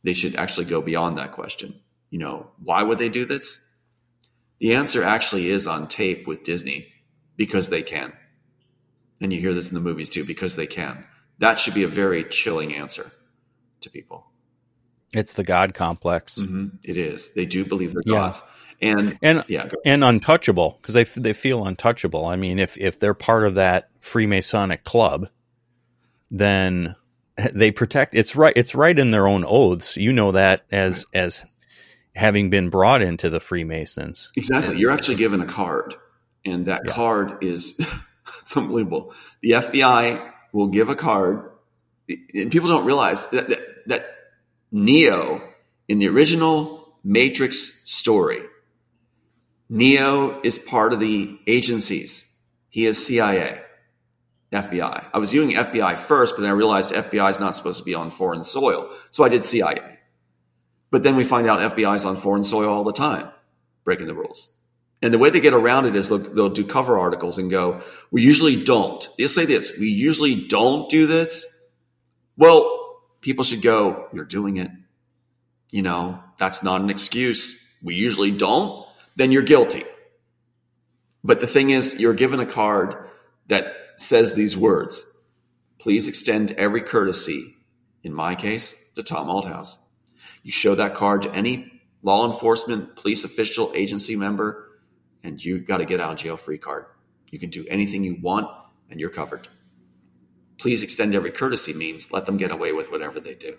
they should actually go beyond that question. Why would they do this? The answer actually is on tape with Disney, because they can. And you hear this in the movies too, because they can. That should be a very chilling answer to people. It's the God complex. Mm-hmm. It is. They do believe they're Yeah. gods. And untouchable, because they feel untouchable. I mean, if they're part of that Freemasonic club, then they protect. It's right in their own oaths. You know that as having been brought into the Freemasons. Exactly. You're actually given a card, and that card is it's unbelievable. The FBI will give a card, and people don't realize that Neo in the original Matrix story, Neo is part of the agencies. He is CIA, FBI. I was doing FBI first, but then I realized FBI is not supposed to be on foreign soil. So I did CIA. But then we find out FBI is on foreign soil all the time, breaking the rules. And the way they get around it is they'll do cover articles and go, we usually don't. They'll say this, we usually don't do this. Well, people should go, you're doing it. That's not an excuse. We usually don't. Then you're guilty. But the thing is, you're given a card that says these words, please extend every courtesy, in my case, to Tom Althouse. You show that card to any law enforcement, police official, agency member, and you got to get out of jail free card. You can do anything you want and you're covered. Please extend every courtesy means let them get away with whatever they do.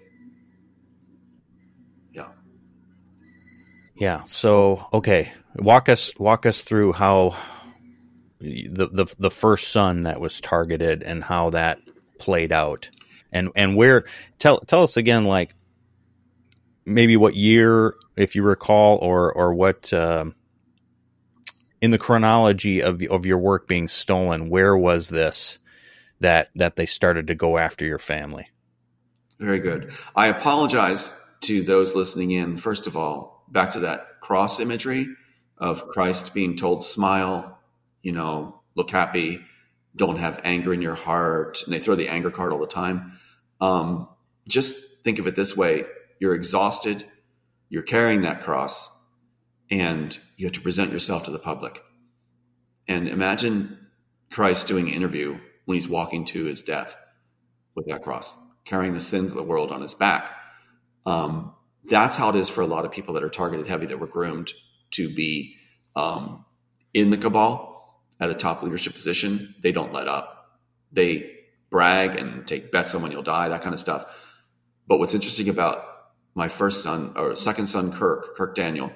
Yeah. Yeah. So, okay. Walk us through how the first son that was targeted and how that played out, and where. Tell us again, like maybe what year, if you recall, or what in the chronology of your work being stolen. Where was this that they started to go after your family? Very good. I apologize to those listening in. First of all, back to that cross imagery of Christ being told, smile, look happy, don't have anger in your heart. And they throw the anger card all the time. Just think of it this way. You're exhausted. You're carrying that cross and you have to present yourself to the public. And imagine Christ doing an interview when he's walking to his death with that cross, carrying the sins of the world on his back. That's how it is for a lot of people that are targeted heavy, that were groomed to be in the cabal at a top leadership position. They don't let up. They brag and take bets on when you'll die, that kind of stuff. But what's interesting about my first son, or second son, Kirk Daniel,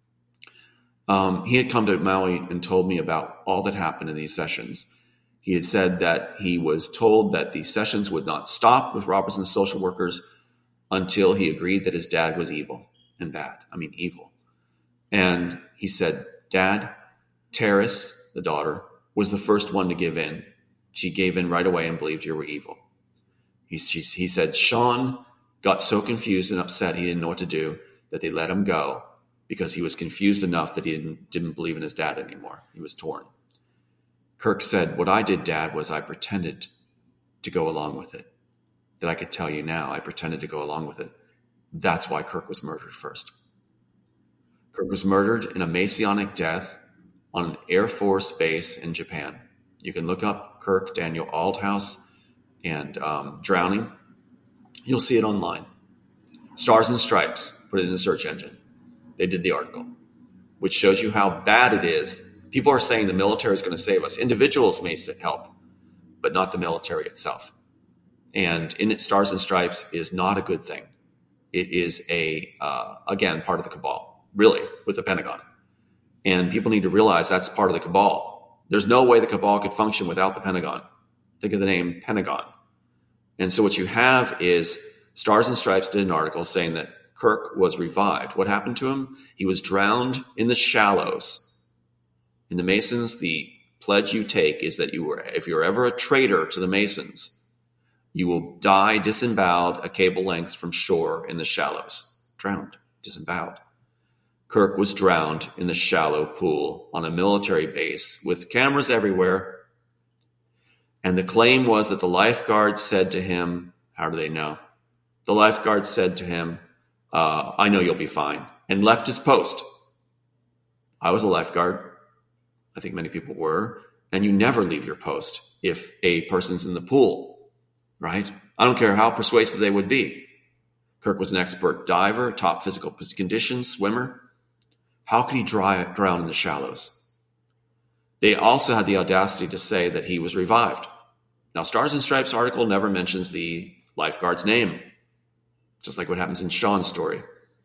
he had come to Maui and told me about all that happened in these sessions. He had said that he was told that the sessions would not stop with Robertson's social workers until he agreed that his dad was evil and bad. I mean, evil. And he said, Dad, Terrace, the daughter, was the first one to give in. She gave in right away and believed you were evil. He said, Sean got so confused and upset he didn't know what to do that they let him go because he was confused enough that he didn't believe in his dad anymore. He was torn. Kirk said, what I did, Dad, was I pretended to go along with it. That I could tell you now, I pretended to go along with it. That's why Kirk was murdered first. Kirk was murdered in a Masonic death on an Air Force base in Japan. You can look up Kirk Daniel Althouse and drowning. You'll see it online. Stars and Stripes, put it in the search engine. They did the article, which shows you how bad it is. People are saying the military is going to save us. Individuals may help, but not the military itself. And in it, Stars and Stripes is not a good thing. It is again, part of the cabal, really, with the Pentagon. And people need to realize that's part of the cabal. There's no way the cabal could function without the Pentagon. Think of the name Pentagon. And so what you have is Stars and Stripes did an article saying that Kirk was revived. What happened to him? He was drowned in the shallows. In the Masons, the pledge you take is that if you're ever a traitor to the Masons, you will die disemboweled a cable length from shore in the shallows. Drowned, disemboweled. Kirk was drowned in the shallow pool on a military base with cameras everywhere. And the claim was that the lifeguard said to him, how do they know? The lifeguard said to him, I know you'll be fine, and left his post. I was a lifeguard. I think many people were. And you never leave your post if a person's in the pool, right? I don't care how persuasive they would be. Kirk was an expert diver, top physical conditions, swimmer. How could he drown in the shallows? They also had the audacity to say that he was revived. Now, Stars and Stripes article never mentions the lifeguard's name, just like what happens in Sean's story.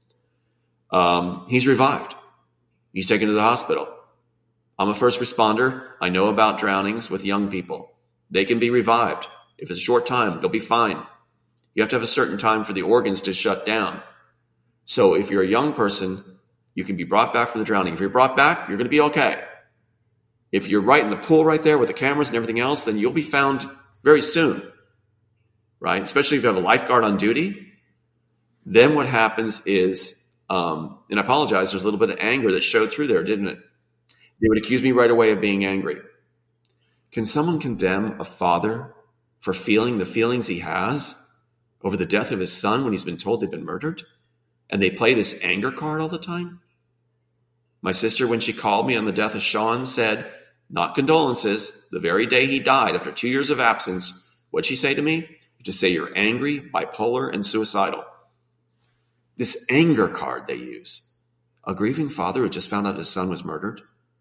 He's revived. He's taken to the hospital. I'm a first responder. I know about drownings with young people. They can be revived. If it's a short time, they'll be fine. You have to have a certain time for the organs to shut down. So if you're a young person, you can be brought back from the drowning. If you're brought back, you're going to be okay. If you're right in the pool right there with the cameras and everything else, then you'll be found very soon, right? Especially if you have a lifeguard on duty. Then what happens is, and I apologize, there's a little bit of anger that showed through there, didn't it? They would accuse me right away of being angry. Can someone condemn a father for feeling the feelings he has over the death of his son when he's been told they've been murdered? And they play this anger card all the time? My sister, when she called me on the death of Sean, said, not condolences, the very day he died after 2 years of absence. What'd she say to me? To say you're angry, bipolar, and suicidal. This anger card they use. A grieving father who just found out his son was murdered.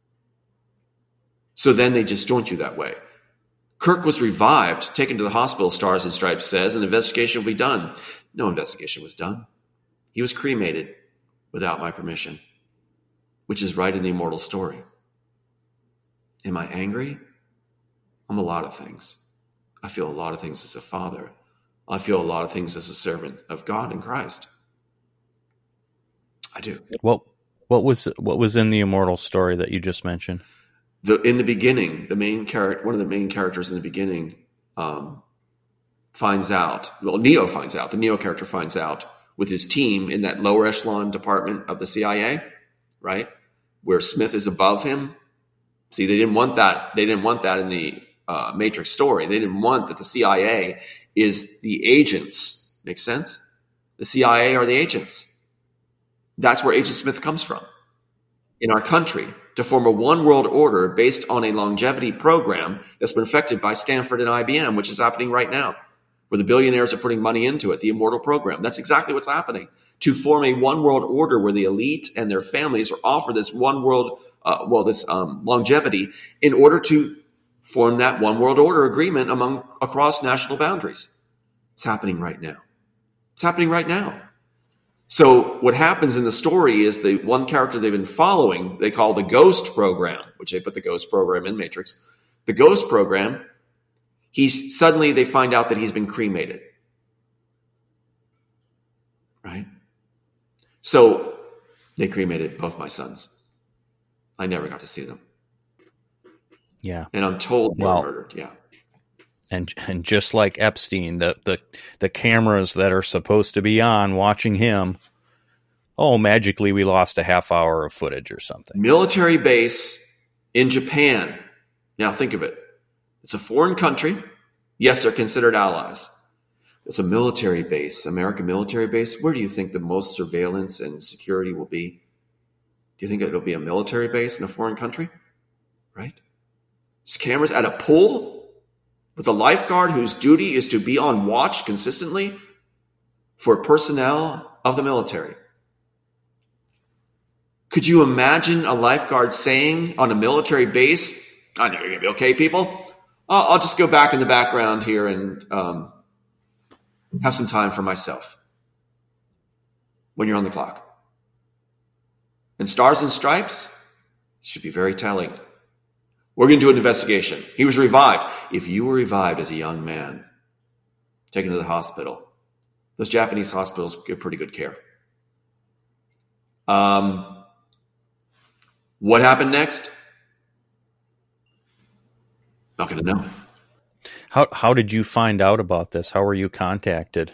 So then they disjoint you that way. Kirk was revived, taken to the hospital, Stars and Stripes says, and an investigation will be done. No investigation was done. He was cremated without my permission, which is right in the immortal story. Am I angry? I'm a lot of things. I feel a lot of things as a father. I feel a lot of things as a servant of God in Christ. I do. What was in the immortal story that you just mentioned? In the beginning, one of the main characters in the beginning finds out. Well, Neo finds out. The Neo character finds out with his team in that lower echelon department of the CIA, right, where Smith is above him. See, they didn't want that. They didn't want that in the Matrix story. They didn't want that the CIA is the agents. Make sense? The CIA are the agents. That's where Agent Smith comes from in our country, to form a one world order based on a longevity program that's been affected by Stanford and IBM, which is happening right now, where the billionaires are putting money into it, the immortal program. That's exactly what's happening. To form a one world order where the elite and their families are offered this one world, longevity in order to form that one world order agreement across national boundaries. It's happening right now. It's happening right now. So what happens in the story is the one character they've been following, they call the Ghost program, which they put the Ghost program in Matrix. The Ghost program, suddenly they find out that he's been cremated. Right? So they cremated both my sons. I never got to see them. Yeah. And I'm told they were murdered. Yeah. And just like Epstein, the cameras that are supposed to be on watching him, magically we lost a half hour of footage or something. Military base in Japan. Now think of it. It's a foreign country. Yes, they're considered allies. It's a military base, American military base. Where do you think the most surveillance and security will be? Do you think it'll be a military base in a foreign country? Right? There's cameras at a pool with a lifeguard whose duty is to be on watch consistently for personnel of the military. Could you imagine a lifeguard saying on a military base, I know you're going to be okay, people. I'll just go back in the background here and have some time for myself when you're on the clock. And Stars and Stripes should be very telling. We're going to do an investigation. He was revived. If you were revived as a young man, taken to the hospital, those Japanese hospitals give pretty good care. What happened next? Not going to know. How did you find out about this? How were you contacted?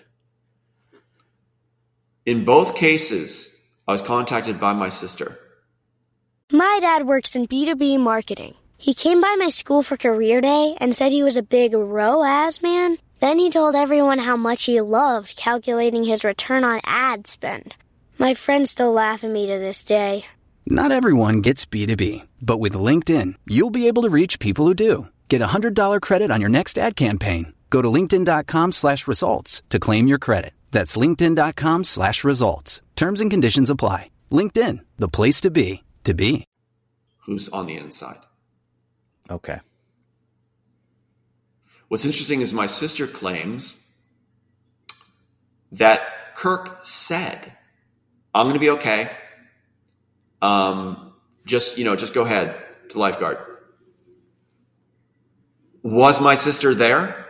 In both cases, I was contacted by my sister. My dad works in B2B marketing. He came by my school for career day and said he was a big ROAS man. Then he told everyone how much he loved calculating his return on ad spend. My friends still laugh at me to this day. Not everyone gets B2B, but with LinkedIn, you'll be able to reach people who do. Get a $100 credit on your next ad campaign. Go to linkedin.com/results to claim your credit. That's linkedin.com/results. Terms and conditions apply. LinkedIn, the place to be, to be. Who's on the inside. Okay. What's interesting is my sister claims that Kirk said, I'm going to be okay. Just go ahead to lifeguard. Was my sister there?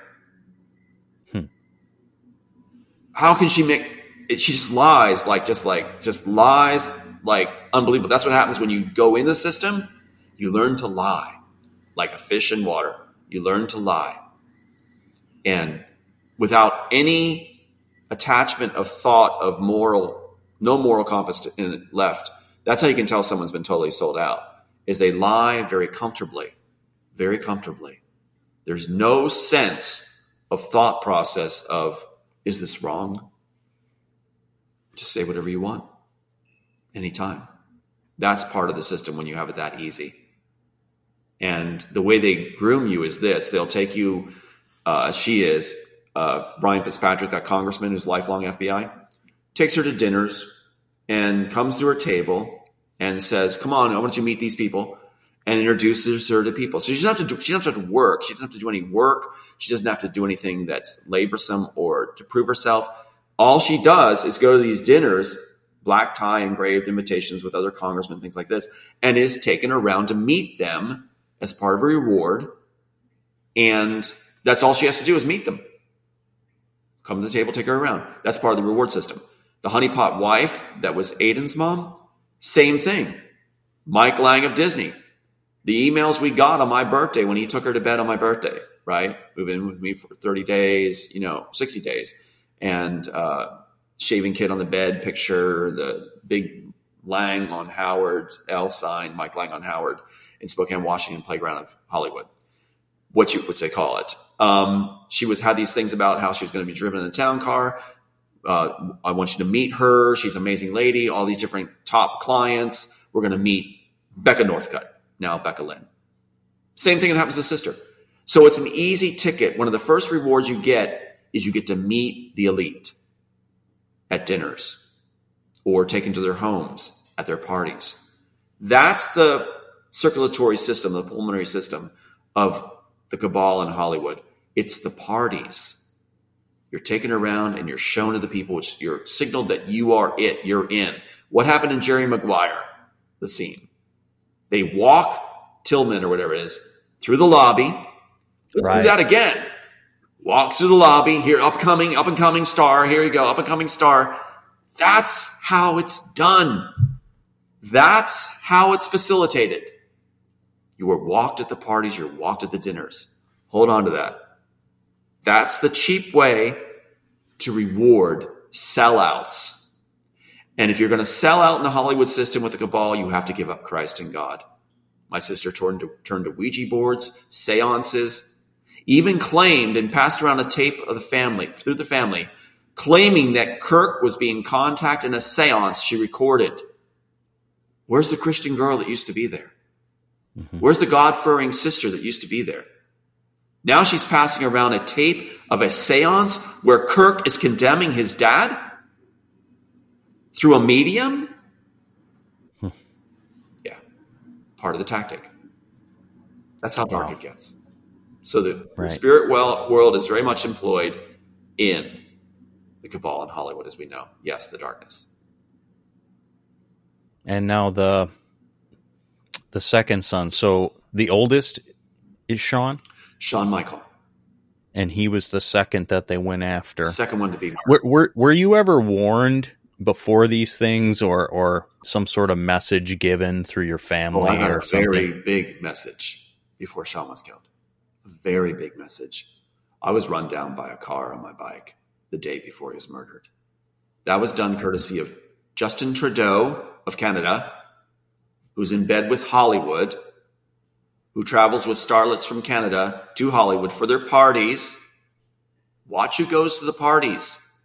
How can she make it? She just lies, just lies, like unbelievable. That's what happens when you go in the system. You learn to lie like a fish in water. You learn to lie. And without any attachment of thought of no moral compass left. That's how you can tell someone's been totally sold out, is they lie very comfortably, very comfortably. There's no sense of thought process of, is this wrong? Just say whatever you want, anytime. That's part of the system when you have it that easy. And the way they groom you is this. They'll take you, Brian Fitzpatrick, that congressman who's lifelong FBI, takes her to dinners and comes to her table and says, come on, I want you to meet these people, and introduces her to people. So she doesn't have to work. She doesn't have to do any work. She doesn't have to do anything that's laborsome or to prove herself. All she does is go to these dinners, black tie, engraved invitations with other congressmen, things like this, and is taken around to meet them as part of a reward. And that's all she has to do is meet them. Come to the table, take her around. That's part of the reward system. The honeypot wife that was Aiden's mom, same thing. Mike Lang of Disney. The emails we got on my birthday when he took her to bed on my birthday, right? Move in with me for 30 days, 60 days. And shaving kid on the bed picture, the big Lang on Howard, L sign, Mike Lang on Howard in Spokane, Washington, playground of Hollywood. What they call it. She had these things about how she was going to be driven in a town car. I want you to meet her. She's an amazing lady. All these different top clients. We're going to meet Becca Northcutt, now Becca Lynn. Same thing that happens to sister. So it's an easy ticket. One of the first rewards you get is you get to meet the elite at dinners or taken to their homes at their parties. That's the circulatory system, the pulmonary system of the cabal in Hollywood. It's the parties. You're taken around and you're shown to the people, which you're signaled that you are it, you're in. What happened in Jerry Maguire, the scene? They walk Tillman or whatever it is through the lobby. Let's do that again. Walk through the lobby. Here, up and coming star. Here you go, up and coming star. That's how it's done. That's how it's facilitated. You were walked at the parties. You're walked at the dinners. Hold on to that. That's the cheap way to reward sellouts. And if you're going to sell out in the Hollywood system with the cabal, you have to give up Christ and God. My sister turned to Ouija boards, seances, even claimed and passed around a tape of through the family, claiming that Kirk was being contacted in a seance she recorded. Where's the Christian girl that used to be there? Mm-hmm. Where's the God-fearing sister that used to be there? Now she's passing around a tape of a seance where Kirk is condemning his dad through a medium. Yeah, part of the tactic. That's how dark it gets. So the spirit world is very much employed in the cabal in Hollywood, as we know. Yes, the darkness. And now the second son. So the oldest is Shawn Michael. And he was the second that they went after. Second one to be murdered. Were you ever warned before these things or some sort of message given through your family I got or a something? Very big message before Shawn was killed. A very big message. I was run down by a car on my bike the day before he was murdered. That was done courtesy of Justin Trudeau of Canada, who's in bed with Hollywood, who travels with starlets from Canada to Hollywood for their parties. Watch who goes to the parties.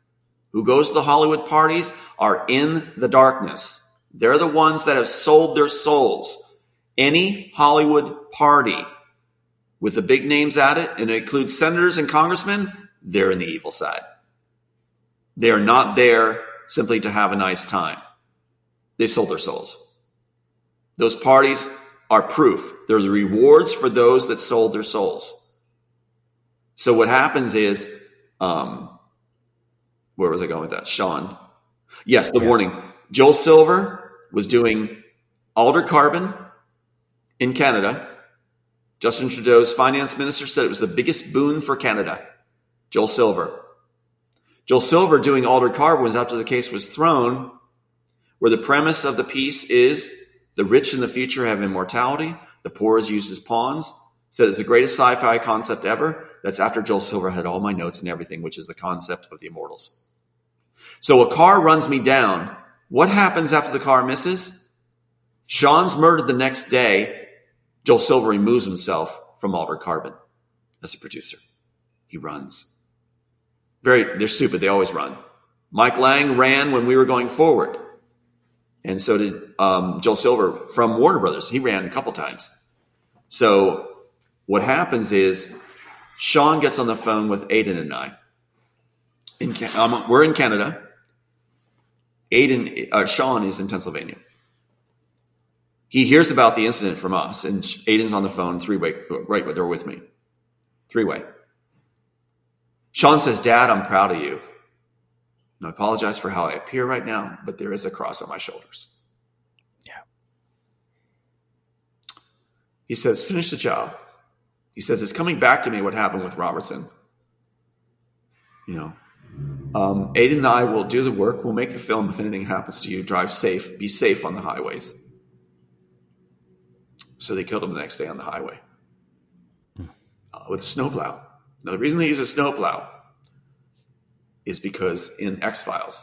who goes to the Hollywood parties are in the darkness. They're the ones that have sold their souls. Any Hollywood party with the big names at it, and it includes senators and congressmen, they're in the evil side. They're not there simply to have a nice time. They've sold their souls. Those parties are proof. They're the rewards for those that sold their souls. So what happens is, where was I going with that? Sean. Yes, the warning. Joel Silver was doing Altered Carbon in Canada. Justin Trudeau's finance minister said it was the biggest boon for Canada. Joel Silver. Joel Silver doing Altered Carbon was after the case was thrown, where the premise of the piece is the rich in the future have immortality, the poor is used as pawns. Said it's the greatest sci-fi concept ever. That's after Joel Silver had all my notes and everything, which is the concept of the immortals. So a car runs me down. What happens after the car misses? Sean's murdered the next day. Joel Silver removes himself from Altered Carbon as a producer. He runs. They're stupid. They always run. Mike Lang ran when we were going forward. And so did Joel Silver from Warner Brothers. He ran a couple times. So what happens is Sean gets on the phone with Aiden and I. We're in Canada. Sean is in Pennsylvania. He hears about the incident from us, and Aiden's on the phone, three-way, right there with me. Three-way. Sean says, Dad, I'm proud of you. And I apologize for how I appear right now, but there is a cross on my shoulders. Yeah. He says, finish the job. He says, it's coming back to me what happened with Robertson. Aiden and I will do the work. We'll make the film. If anything happens to you, drive safe. Be safe on the highways. So they killed him the next day on the highway with a snowplow. Now, the reason they use a snowplow is because in X-Files,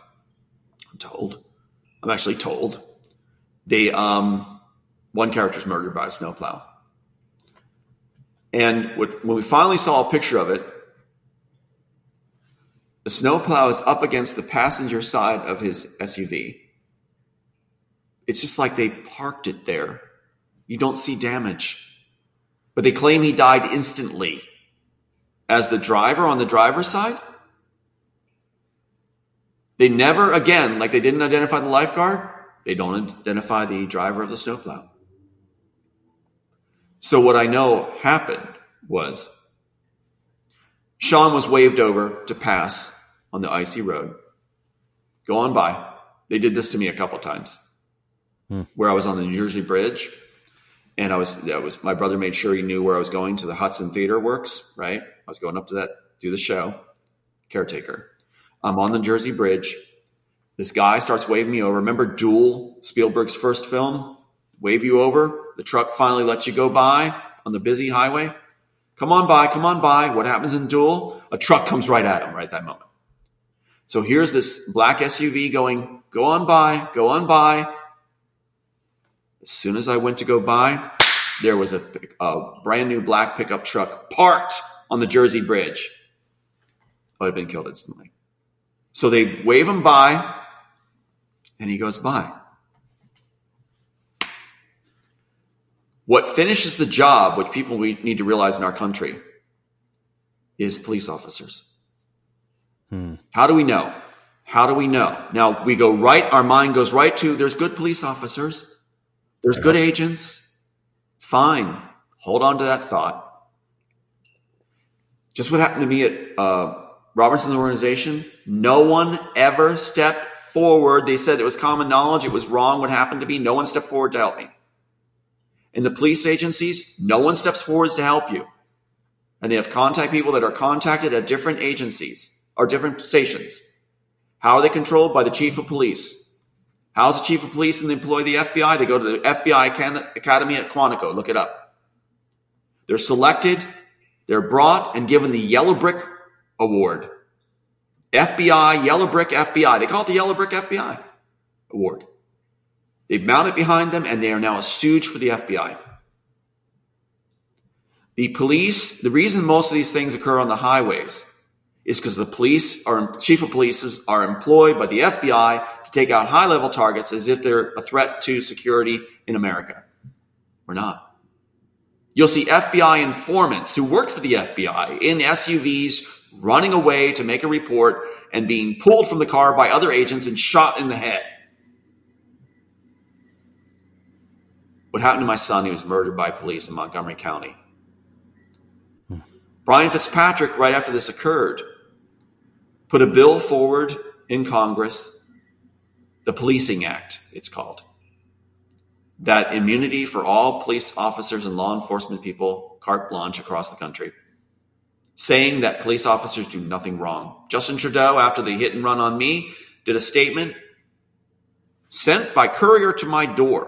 I'm actually told, they one character's murdered by a snowplow. And when we finally saw a picture of it, the snowplow is up against the passenger side of his SUV. It's just like they parked it there. You don't see damage. But they claim he died instantly. As the driver on the driver's side, they never, again, like they didn't identify the lifeguard, they don't identify the driver of the snowplow. So what I know happened was Sean was waved over to pass on the icy road. Go on by. They did this to me a couple times where I was on the New Jersey Bridge, and my brother made sure he knew where I was going to the Hudson Theater Works, right? I was going up to that, do the show, caretaker. I'm on the Jersey Bridge. This guy starts waving me over. Remember Duel, Spielberg's first film? Wave you over. The truck finally lets you go by on the busy highway. Come on by, come on by. What happens in Duel? A truck comes right at him right at that moment. So here's this black SUV going, go on by, go on by. As soon as I went to go by, there was a brand new black pickup truck parked on the Jersey Bridge. I would have been killed instantly. So they wave him by, and he goes by. What finishes the job, which people we need to realize in our country, is police officers. How do we know? How do we know? Now, we go right, our mind goes right to, there's good police officers. There's good agents. Fine. Hold on to that thought. Just what happened to me at Robertson's organization, no one ever stepped forward. They said it was common knowledge. It was wrong what happened to me. No one stepped forward to help me. In the police agencies, no one steps forward to help you. And they have contact people that are contacted at different agencies or different stations. How are they controlled? By the chief of police. How is the chief of police and the employee of the FBI? They go to the FBI Academy at Quantico. Look it up. They're selected. They're brought and given the Yellow Brick Award. FBI, Yellow Brick FBI. They call it the Yellow Brick FBI Award. They've mounted behind them, and they are now a stooge for the FBI. The police, the reason most of these things occur on the highways is because the chief of police are employed by the FBI to take out high-level targets as if they're a threat to security in America. We're not. You'll see FBI informants who worked for the FBI in SUVs running away to make a report and being pulled from the car by other agents and shot in the head. What happened to my son? He was murdered by police in Montgomery County. Brian Fitzpatrick, right after this occurred, put a bill forward in Congress, the Policing Act, it's called, that immunity for all police officers and law enforcement people, carte blanche across the country, saying that police officers do nothing wrong. Justin Trudeau, after the hit and run on me, did a statement sent by courier to my door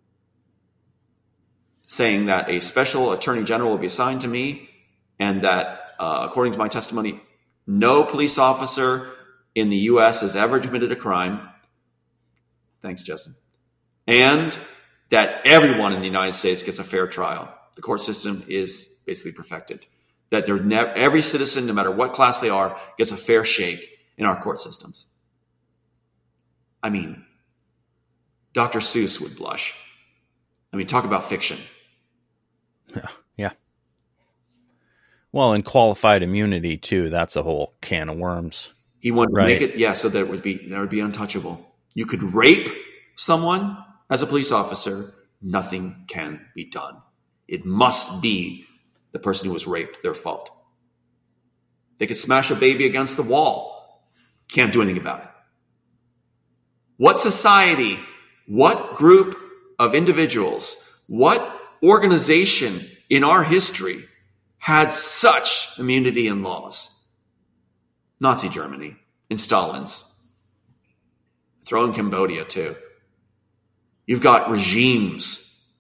saying that a special attorney general will be assigned to me and that, according to my testimony, no police officer in the U.S. has ever committed a crime. Thanks, Justin. And that everyone in the United States gets a fair trial. The court system is basically perfected. That every citizen, no matter what class they are, gets a fair shake in our court systems. I mean, Dr. Seuss would blush. I mean, talk about fiction. Yeah. Well, and qualified immunity too. That's a whole can of worms. He wanted to make it, so that it would be untouchable. You could rape someone as a police officer, nothing can be done. It must be the person who was raped their fault. They could smash a baby against the wall. Can't do anything about it. What society, what group of individuals, what organization in our history had such immunity and laws? Nazi Germany, in Stalin's. Throw in Cambodia too. You've got regimes.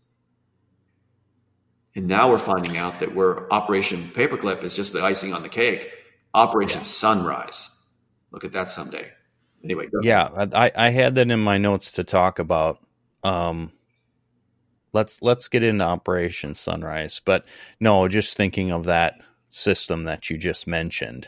And now we're finding out that Operation Paperclip is just the icing on the cake. Operation Sunrise. Look at that someday. Anyway. Yeah, I had that in my notes to talk about. Let's get into Operation Sunrise. But no, just thinking of that system that you just mentioned.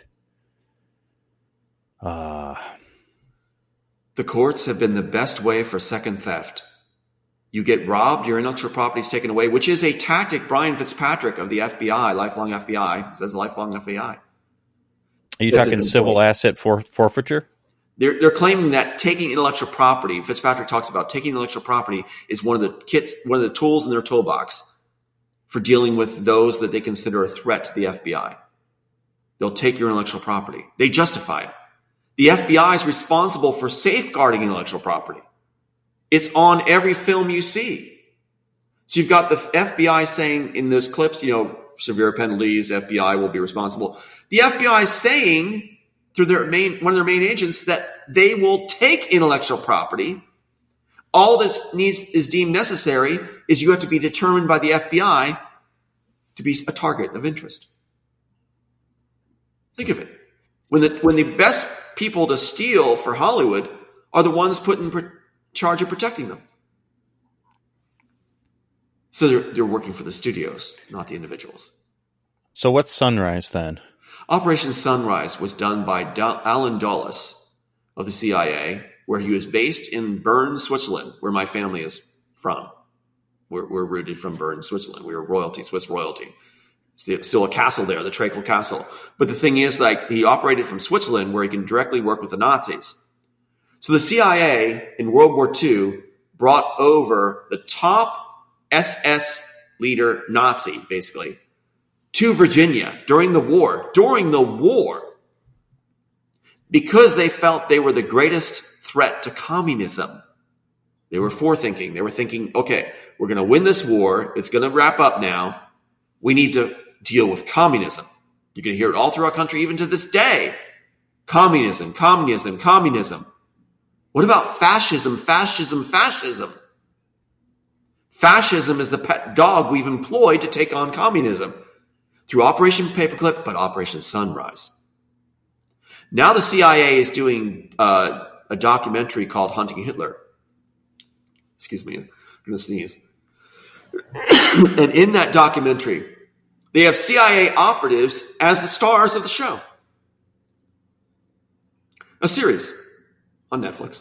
The courts have been the best way for second theft. You get robbed, your intellectual property is taken away, which is a tactic Brian Fitzpatrick of the FBI, lifelong FBI, says lifelong FBI. Are you talking civil asset forfeiture? They're claiming that taking intellectual property, Fitzpatrick talks about taking intellectual property is one of the tools in their toolbox for dealing with those that they consider a threat to the FBI. They'll take your intellectual property. They justify it. The FBI is responsible for safeguarding intellectual property. It's on every film you see. So you've got the FBI saying in those clips, severe penalties, FBI will be responsible. The FBI is saying through one of their main agents that they will take intellectual property. All this is deemed necessary is you have to be determined by the FBI to be a target of interest. Think of it. When the best people to steal for Hollywood are the ones put in charge of protecting them. So they're working for the studios, not the individuals. So what's Sunrise then? Operation Sunrise was done by Alan Dulles of the CIA, where he was based in Bern, Switzerland, where my family is from. We're rooted from Bern, Switzerland. We were royalty, Swiss royalty. Still a castle there, the Treacle Castle. But the thing is, he operated from Switzerland, where he can directly work with the Nazis. So the CIA in World War II brought over the top SS leader Nazi, basically, to Virginia during the war, because they felt they were the greatest threat to communism. They were forethinking. They were thinking, okay, we're going to win this war. It's going to wrap up now. We need to deal with communism. You can hear it all through our country, even to this day. Communism, communism, communism. What about fascism, fascism, fascism? Fascism is the pet dog we've employed to take on communism through Operation Paperclip, but Operation Sunrise. Now the CIA is doing a documentary called Hunting Hitler. Excuse me, I'm going to sneeze. And in that documentary, they have CIA operatives as the stars of the show. a series on Netflix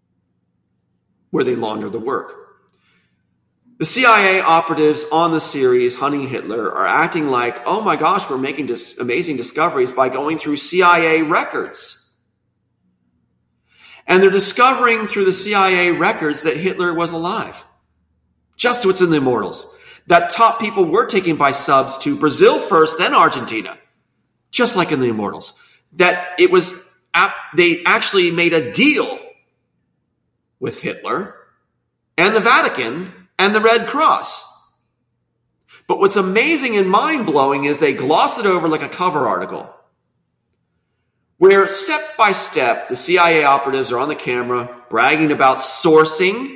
where they launder the work. The CIA operatives on the series, Hunting Hitler, are acting like, oh my gosh, we're making amazing discoveries by going through CIA records. And they're discovering through the CIA records that Hitler was alive. Just what's in the Immortals. That top people were taken by subs to Brazil first, then Argentina. Just like in the Immortals. That it was, they actually made a deal with Hitler and the Vatican and the Red Cross. But what's amazing and mind-blowing is they gloss it over like a cover article, where step by step, the CIA operatives are on the camera bragging about sourcing,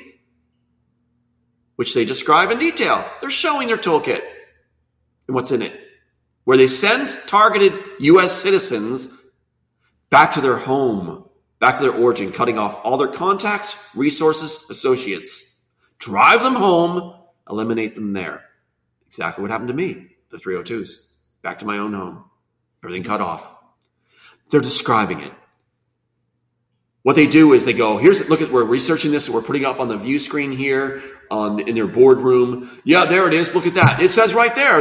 which they describe in detail. They're showing their toolkit and what's in it, where they send targeted U.S. citizens back to their home, back to their origin, cutting off all their contacts, resources, associates. Drive them home, eliminate them there. Exactly what happened to me, the 302s. Back to my own home. Everything cut off. They're describing it. What they do is they go, we're researching this, we're putting up on the view screen here in their boardroom. Yeah, there it is. Look at that. It says right there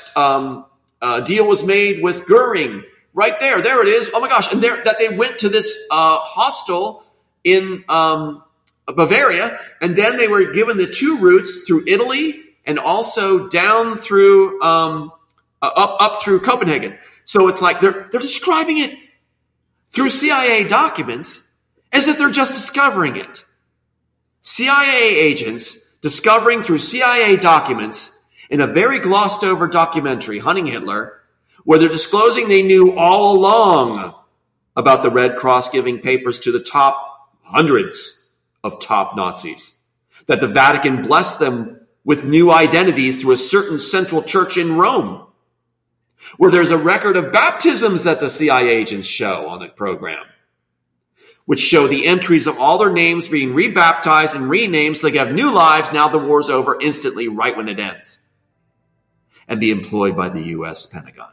that deal was made with Goering. Right there. There it is. Oh my gosh. And that they went to this hostel in Bavaria, and then they were given the 2 routes through Italy and also down through up through Copenhagen. So it's like they're describing it through CIA documents as if they're just discovering it. CIA agents discovering through CIA documents in a very glossed over documentary, Hunting Hitler, where they're disclosing they knew all along about the Red Cross giving papers to the top hundreds of top Nazis, that the Vatican blessed them with new identities through a certain central church in Rome, where there's a record of baptisms that the CIA agents show on the program, which show the entries of all their names being rebaptized and renamed so they have new lives now the war's over instantly right when it ends, and be employed by the U.S. Pentagon.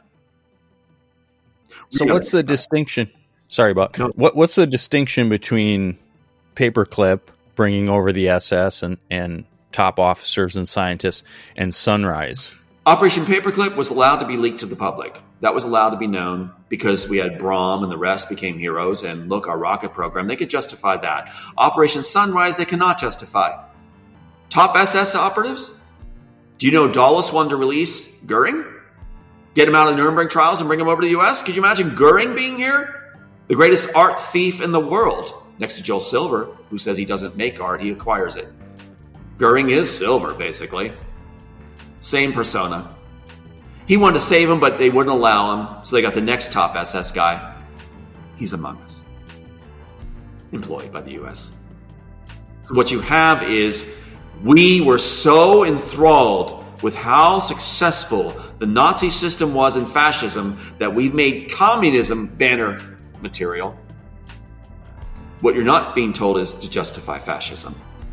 So what's the distinction? Sorry, Bob. No. What's the distinction between Paperclip bringing over the SS and top officers and scientists and Sunrise? Operation Paperclip was allowed to be leaked to the public. That was allowed to be known because we had Brahm and the rest became heroes, and look, our rocket program, they could justify that. Operation Sunrise, they cannot justify. Top SS operatives? Do you know Dulles wanted to release Goering? Get him out of the Nuremberg trials and bring him over to the U.S.? Could you imagine Goering being here? The greatest art thief in the world. Next to Joel Silver, who says he doesn't make art, he acquires it. Goering is Silver, basically. Same persona. He wanted to save him, but they wouldn't allow him, so they got the next top SS guy. He's among us. Employed by the U.S. What you have is, we were so enthralled with how successful the Nazi system was in fascism that we've made communism banner material. What you're not being told is to justify fascism.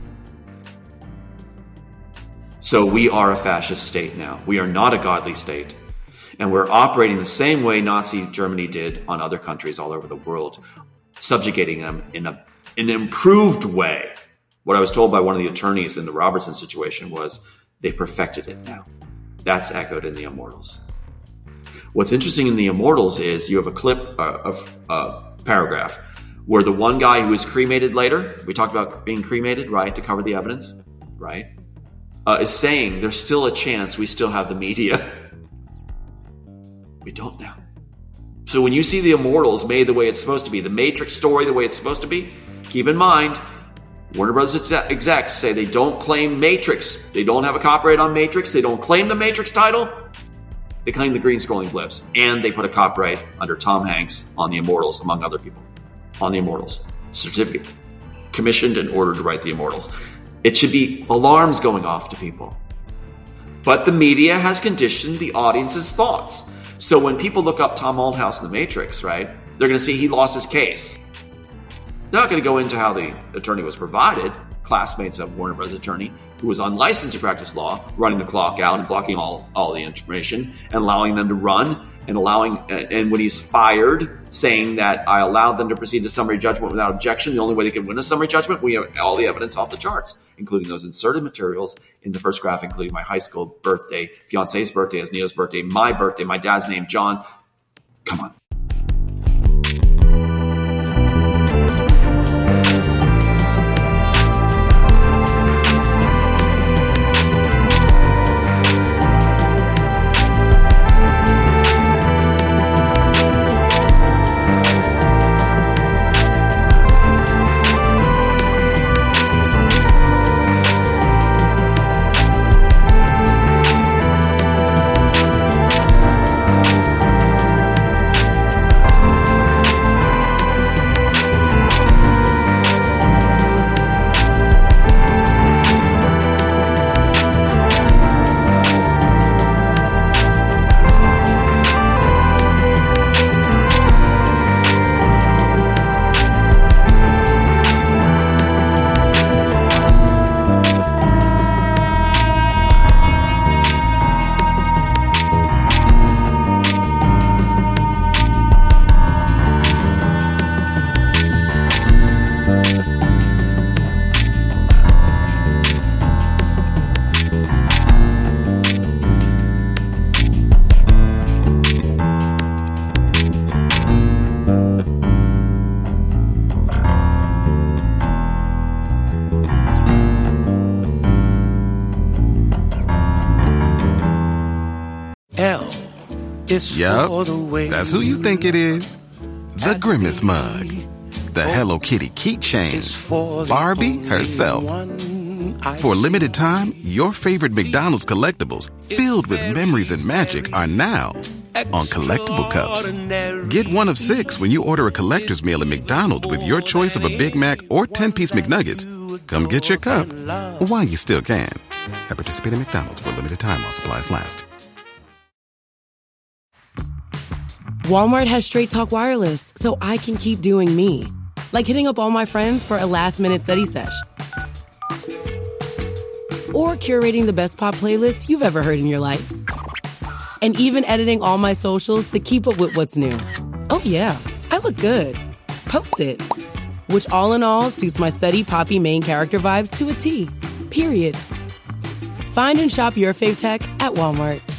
So we are a fascist state now. We are not a godly state. And we're operating the same way Nazi Germany did on other countries all over the world, subjugating them in an improved way. What I was told by one of the attorneys in the Robertson situation was they perfected it now. That's echoed in the Immortals. What's interesting in the Immortals is you have a clip of paragraph where the one guy who was cremated later, we talked about being cremated, right, to cover the evidence, right, is saying there's still a chance we still have the media. We don't now. So when you see the Immortals made the way it's supposed to be, the Matrix story the way it's supposed to be, keep in mind, Warner Brothers execs say they don't claim Matrix. They don't have a copyright on Matrix. They don't claim the Matrix title. They claim the green scrolling blips. And they put a copyright under Tom Hanks on the Immortals, among other people. On the Immortals. Certificate. Commissioned and ordered to write the Immortals. It should be alarms going off to people. But the media has conditioned the audience's thoughts. So when people look up Tom Aldhouse in the Matrix, right, they're going to see he lost his case. They're not going to go into how the attorney was provided. Classmates of Warner Brothers attorney who was unlicensed to practice law, running the clock out and blocking all the information and allowing them to run and when he's fired, saying that I allowed them to proceed to summary judgment without objection. The only way they could win a summary judgment, we have all the evidence off the charts, including those inserted materials in the first graph, including my high school birthday, fiance's birthday, Asneo's birthday, my dad's name, John. Come on. Yup, that's who you think it is. The Grimace Mug. The Hello Kitty keychain. Barbie herself. For a limited time, your favorite McDonald's collectibles filled with memories and magic are now on collectible cups. Get one of 6 when you order a collector's meal at McDonald's with your choice of a Big Mac or 10-piece McNuggets. Come get your cup while you still can. At participating McDonald's for a limited time while supplies last. Walmart has Straight Talk Wireless, so I can keep doing me. Like hitting up all my friends for a last-minute study sesh. Or curating the best pop playlists you've ever heard in your life. And even editing all my socials to keep up with what's new. Oh yeah, I look good. Post it. Which all in all suits my study poppy main character vibes to a T. Period. Find and shop your fave tech at Walmart.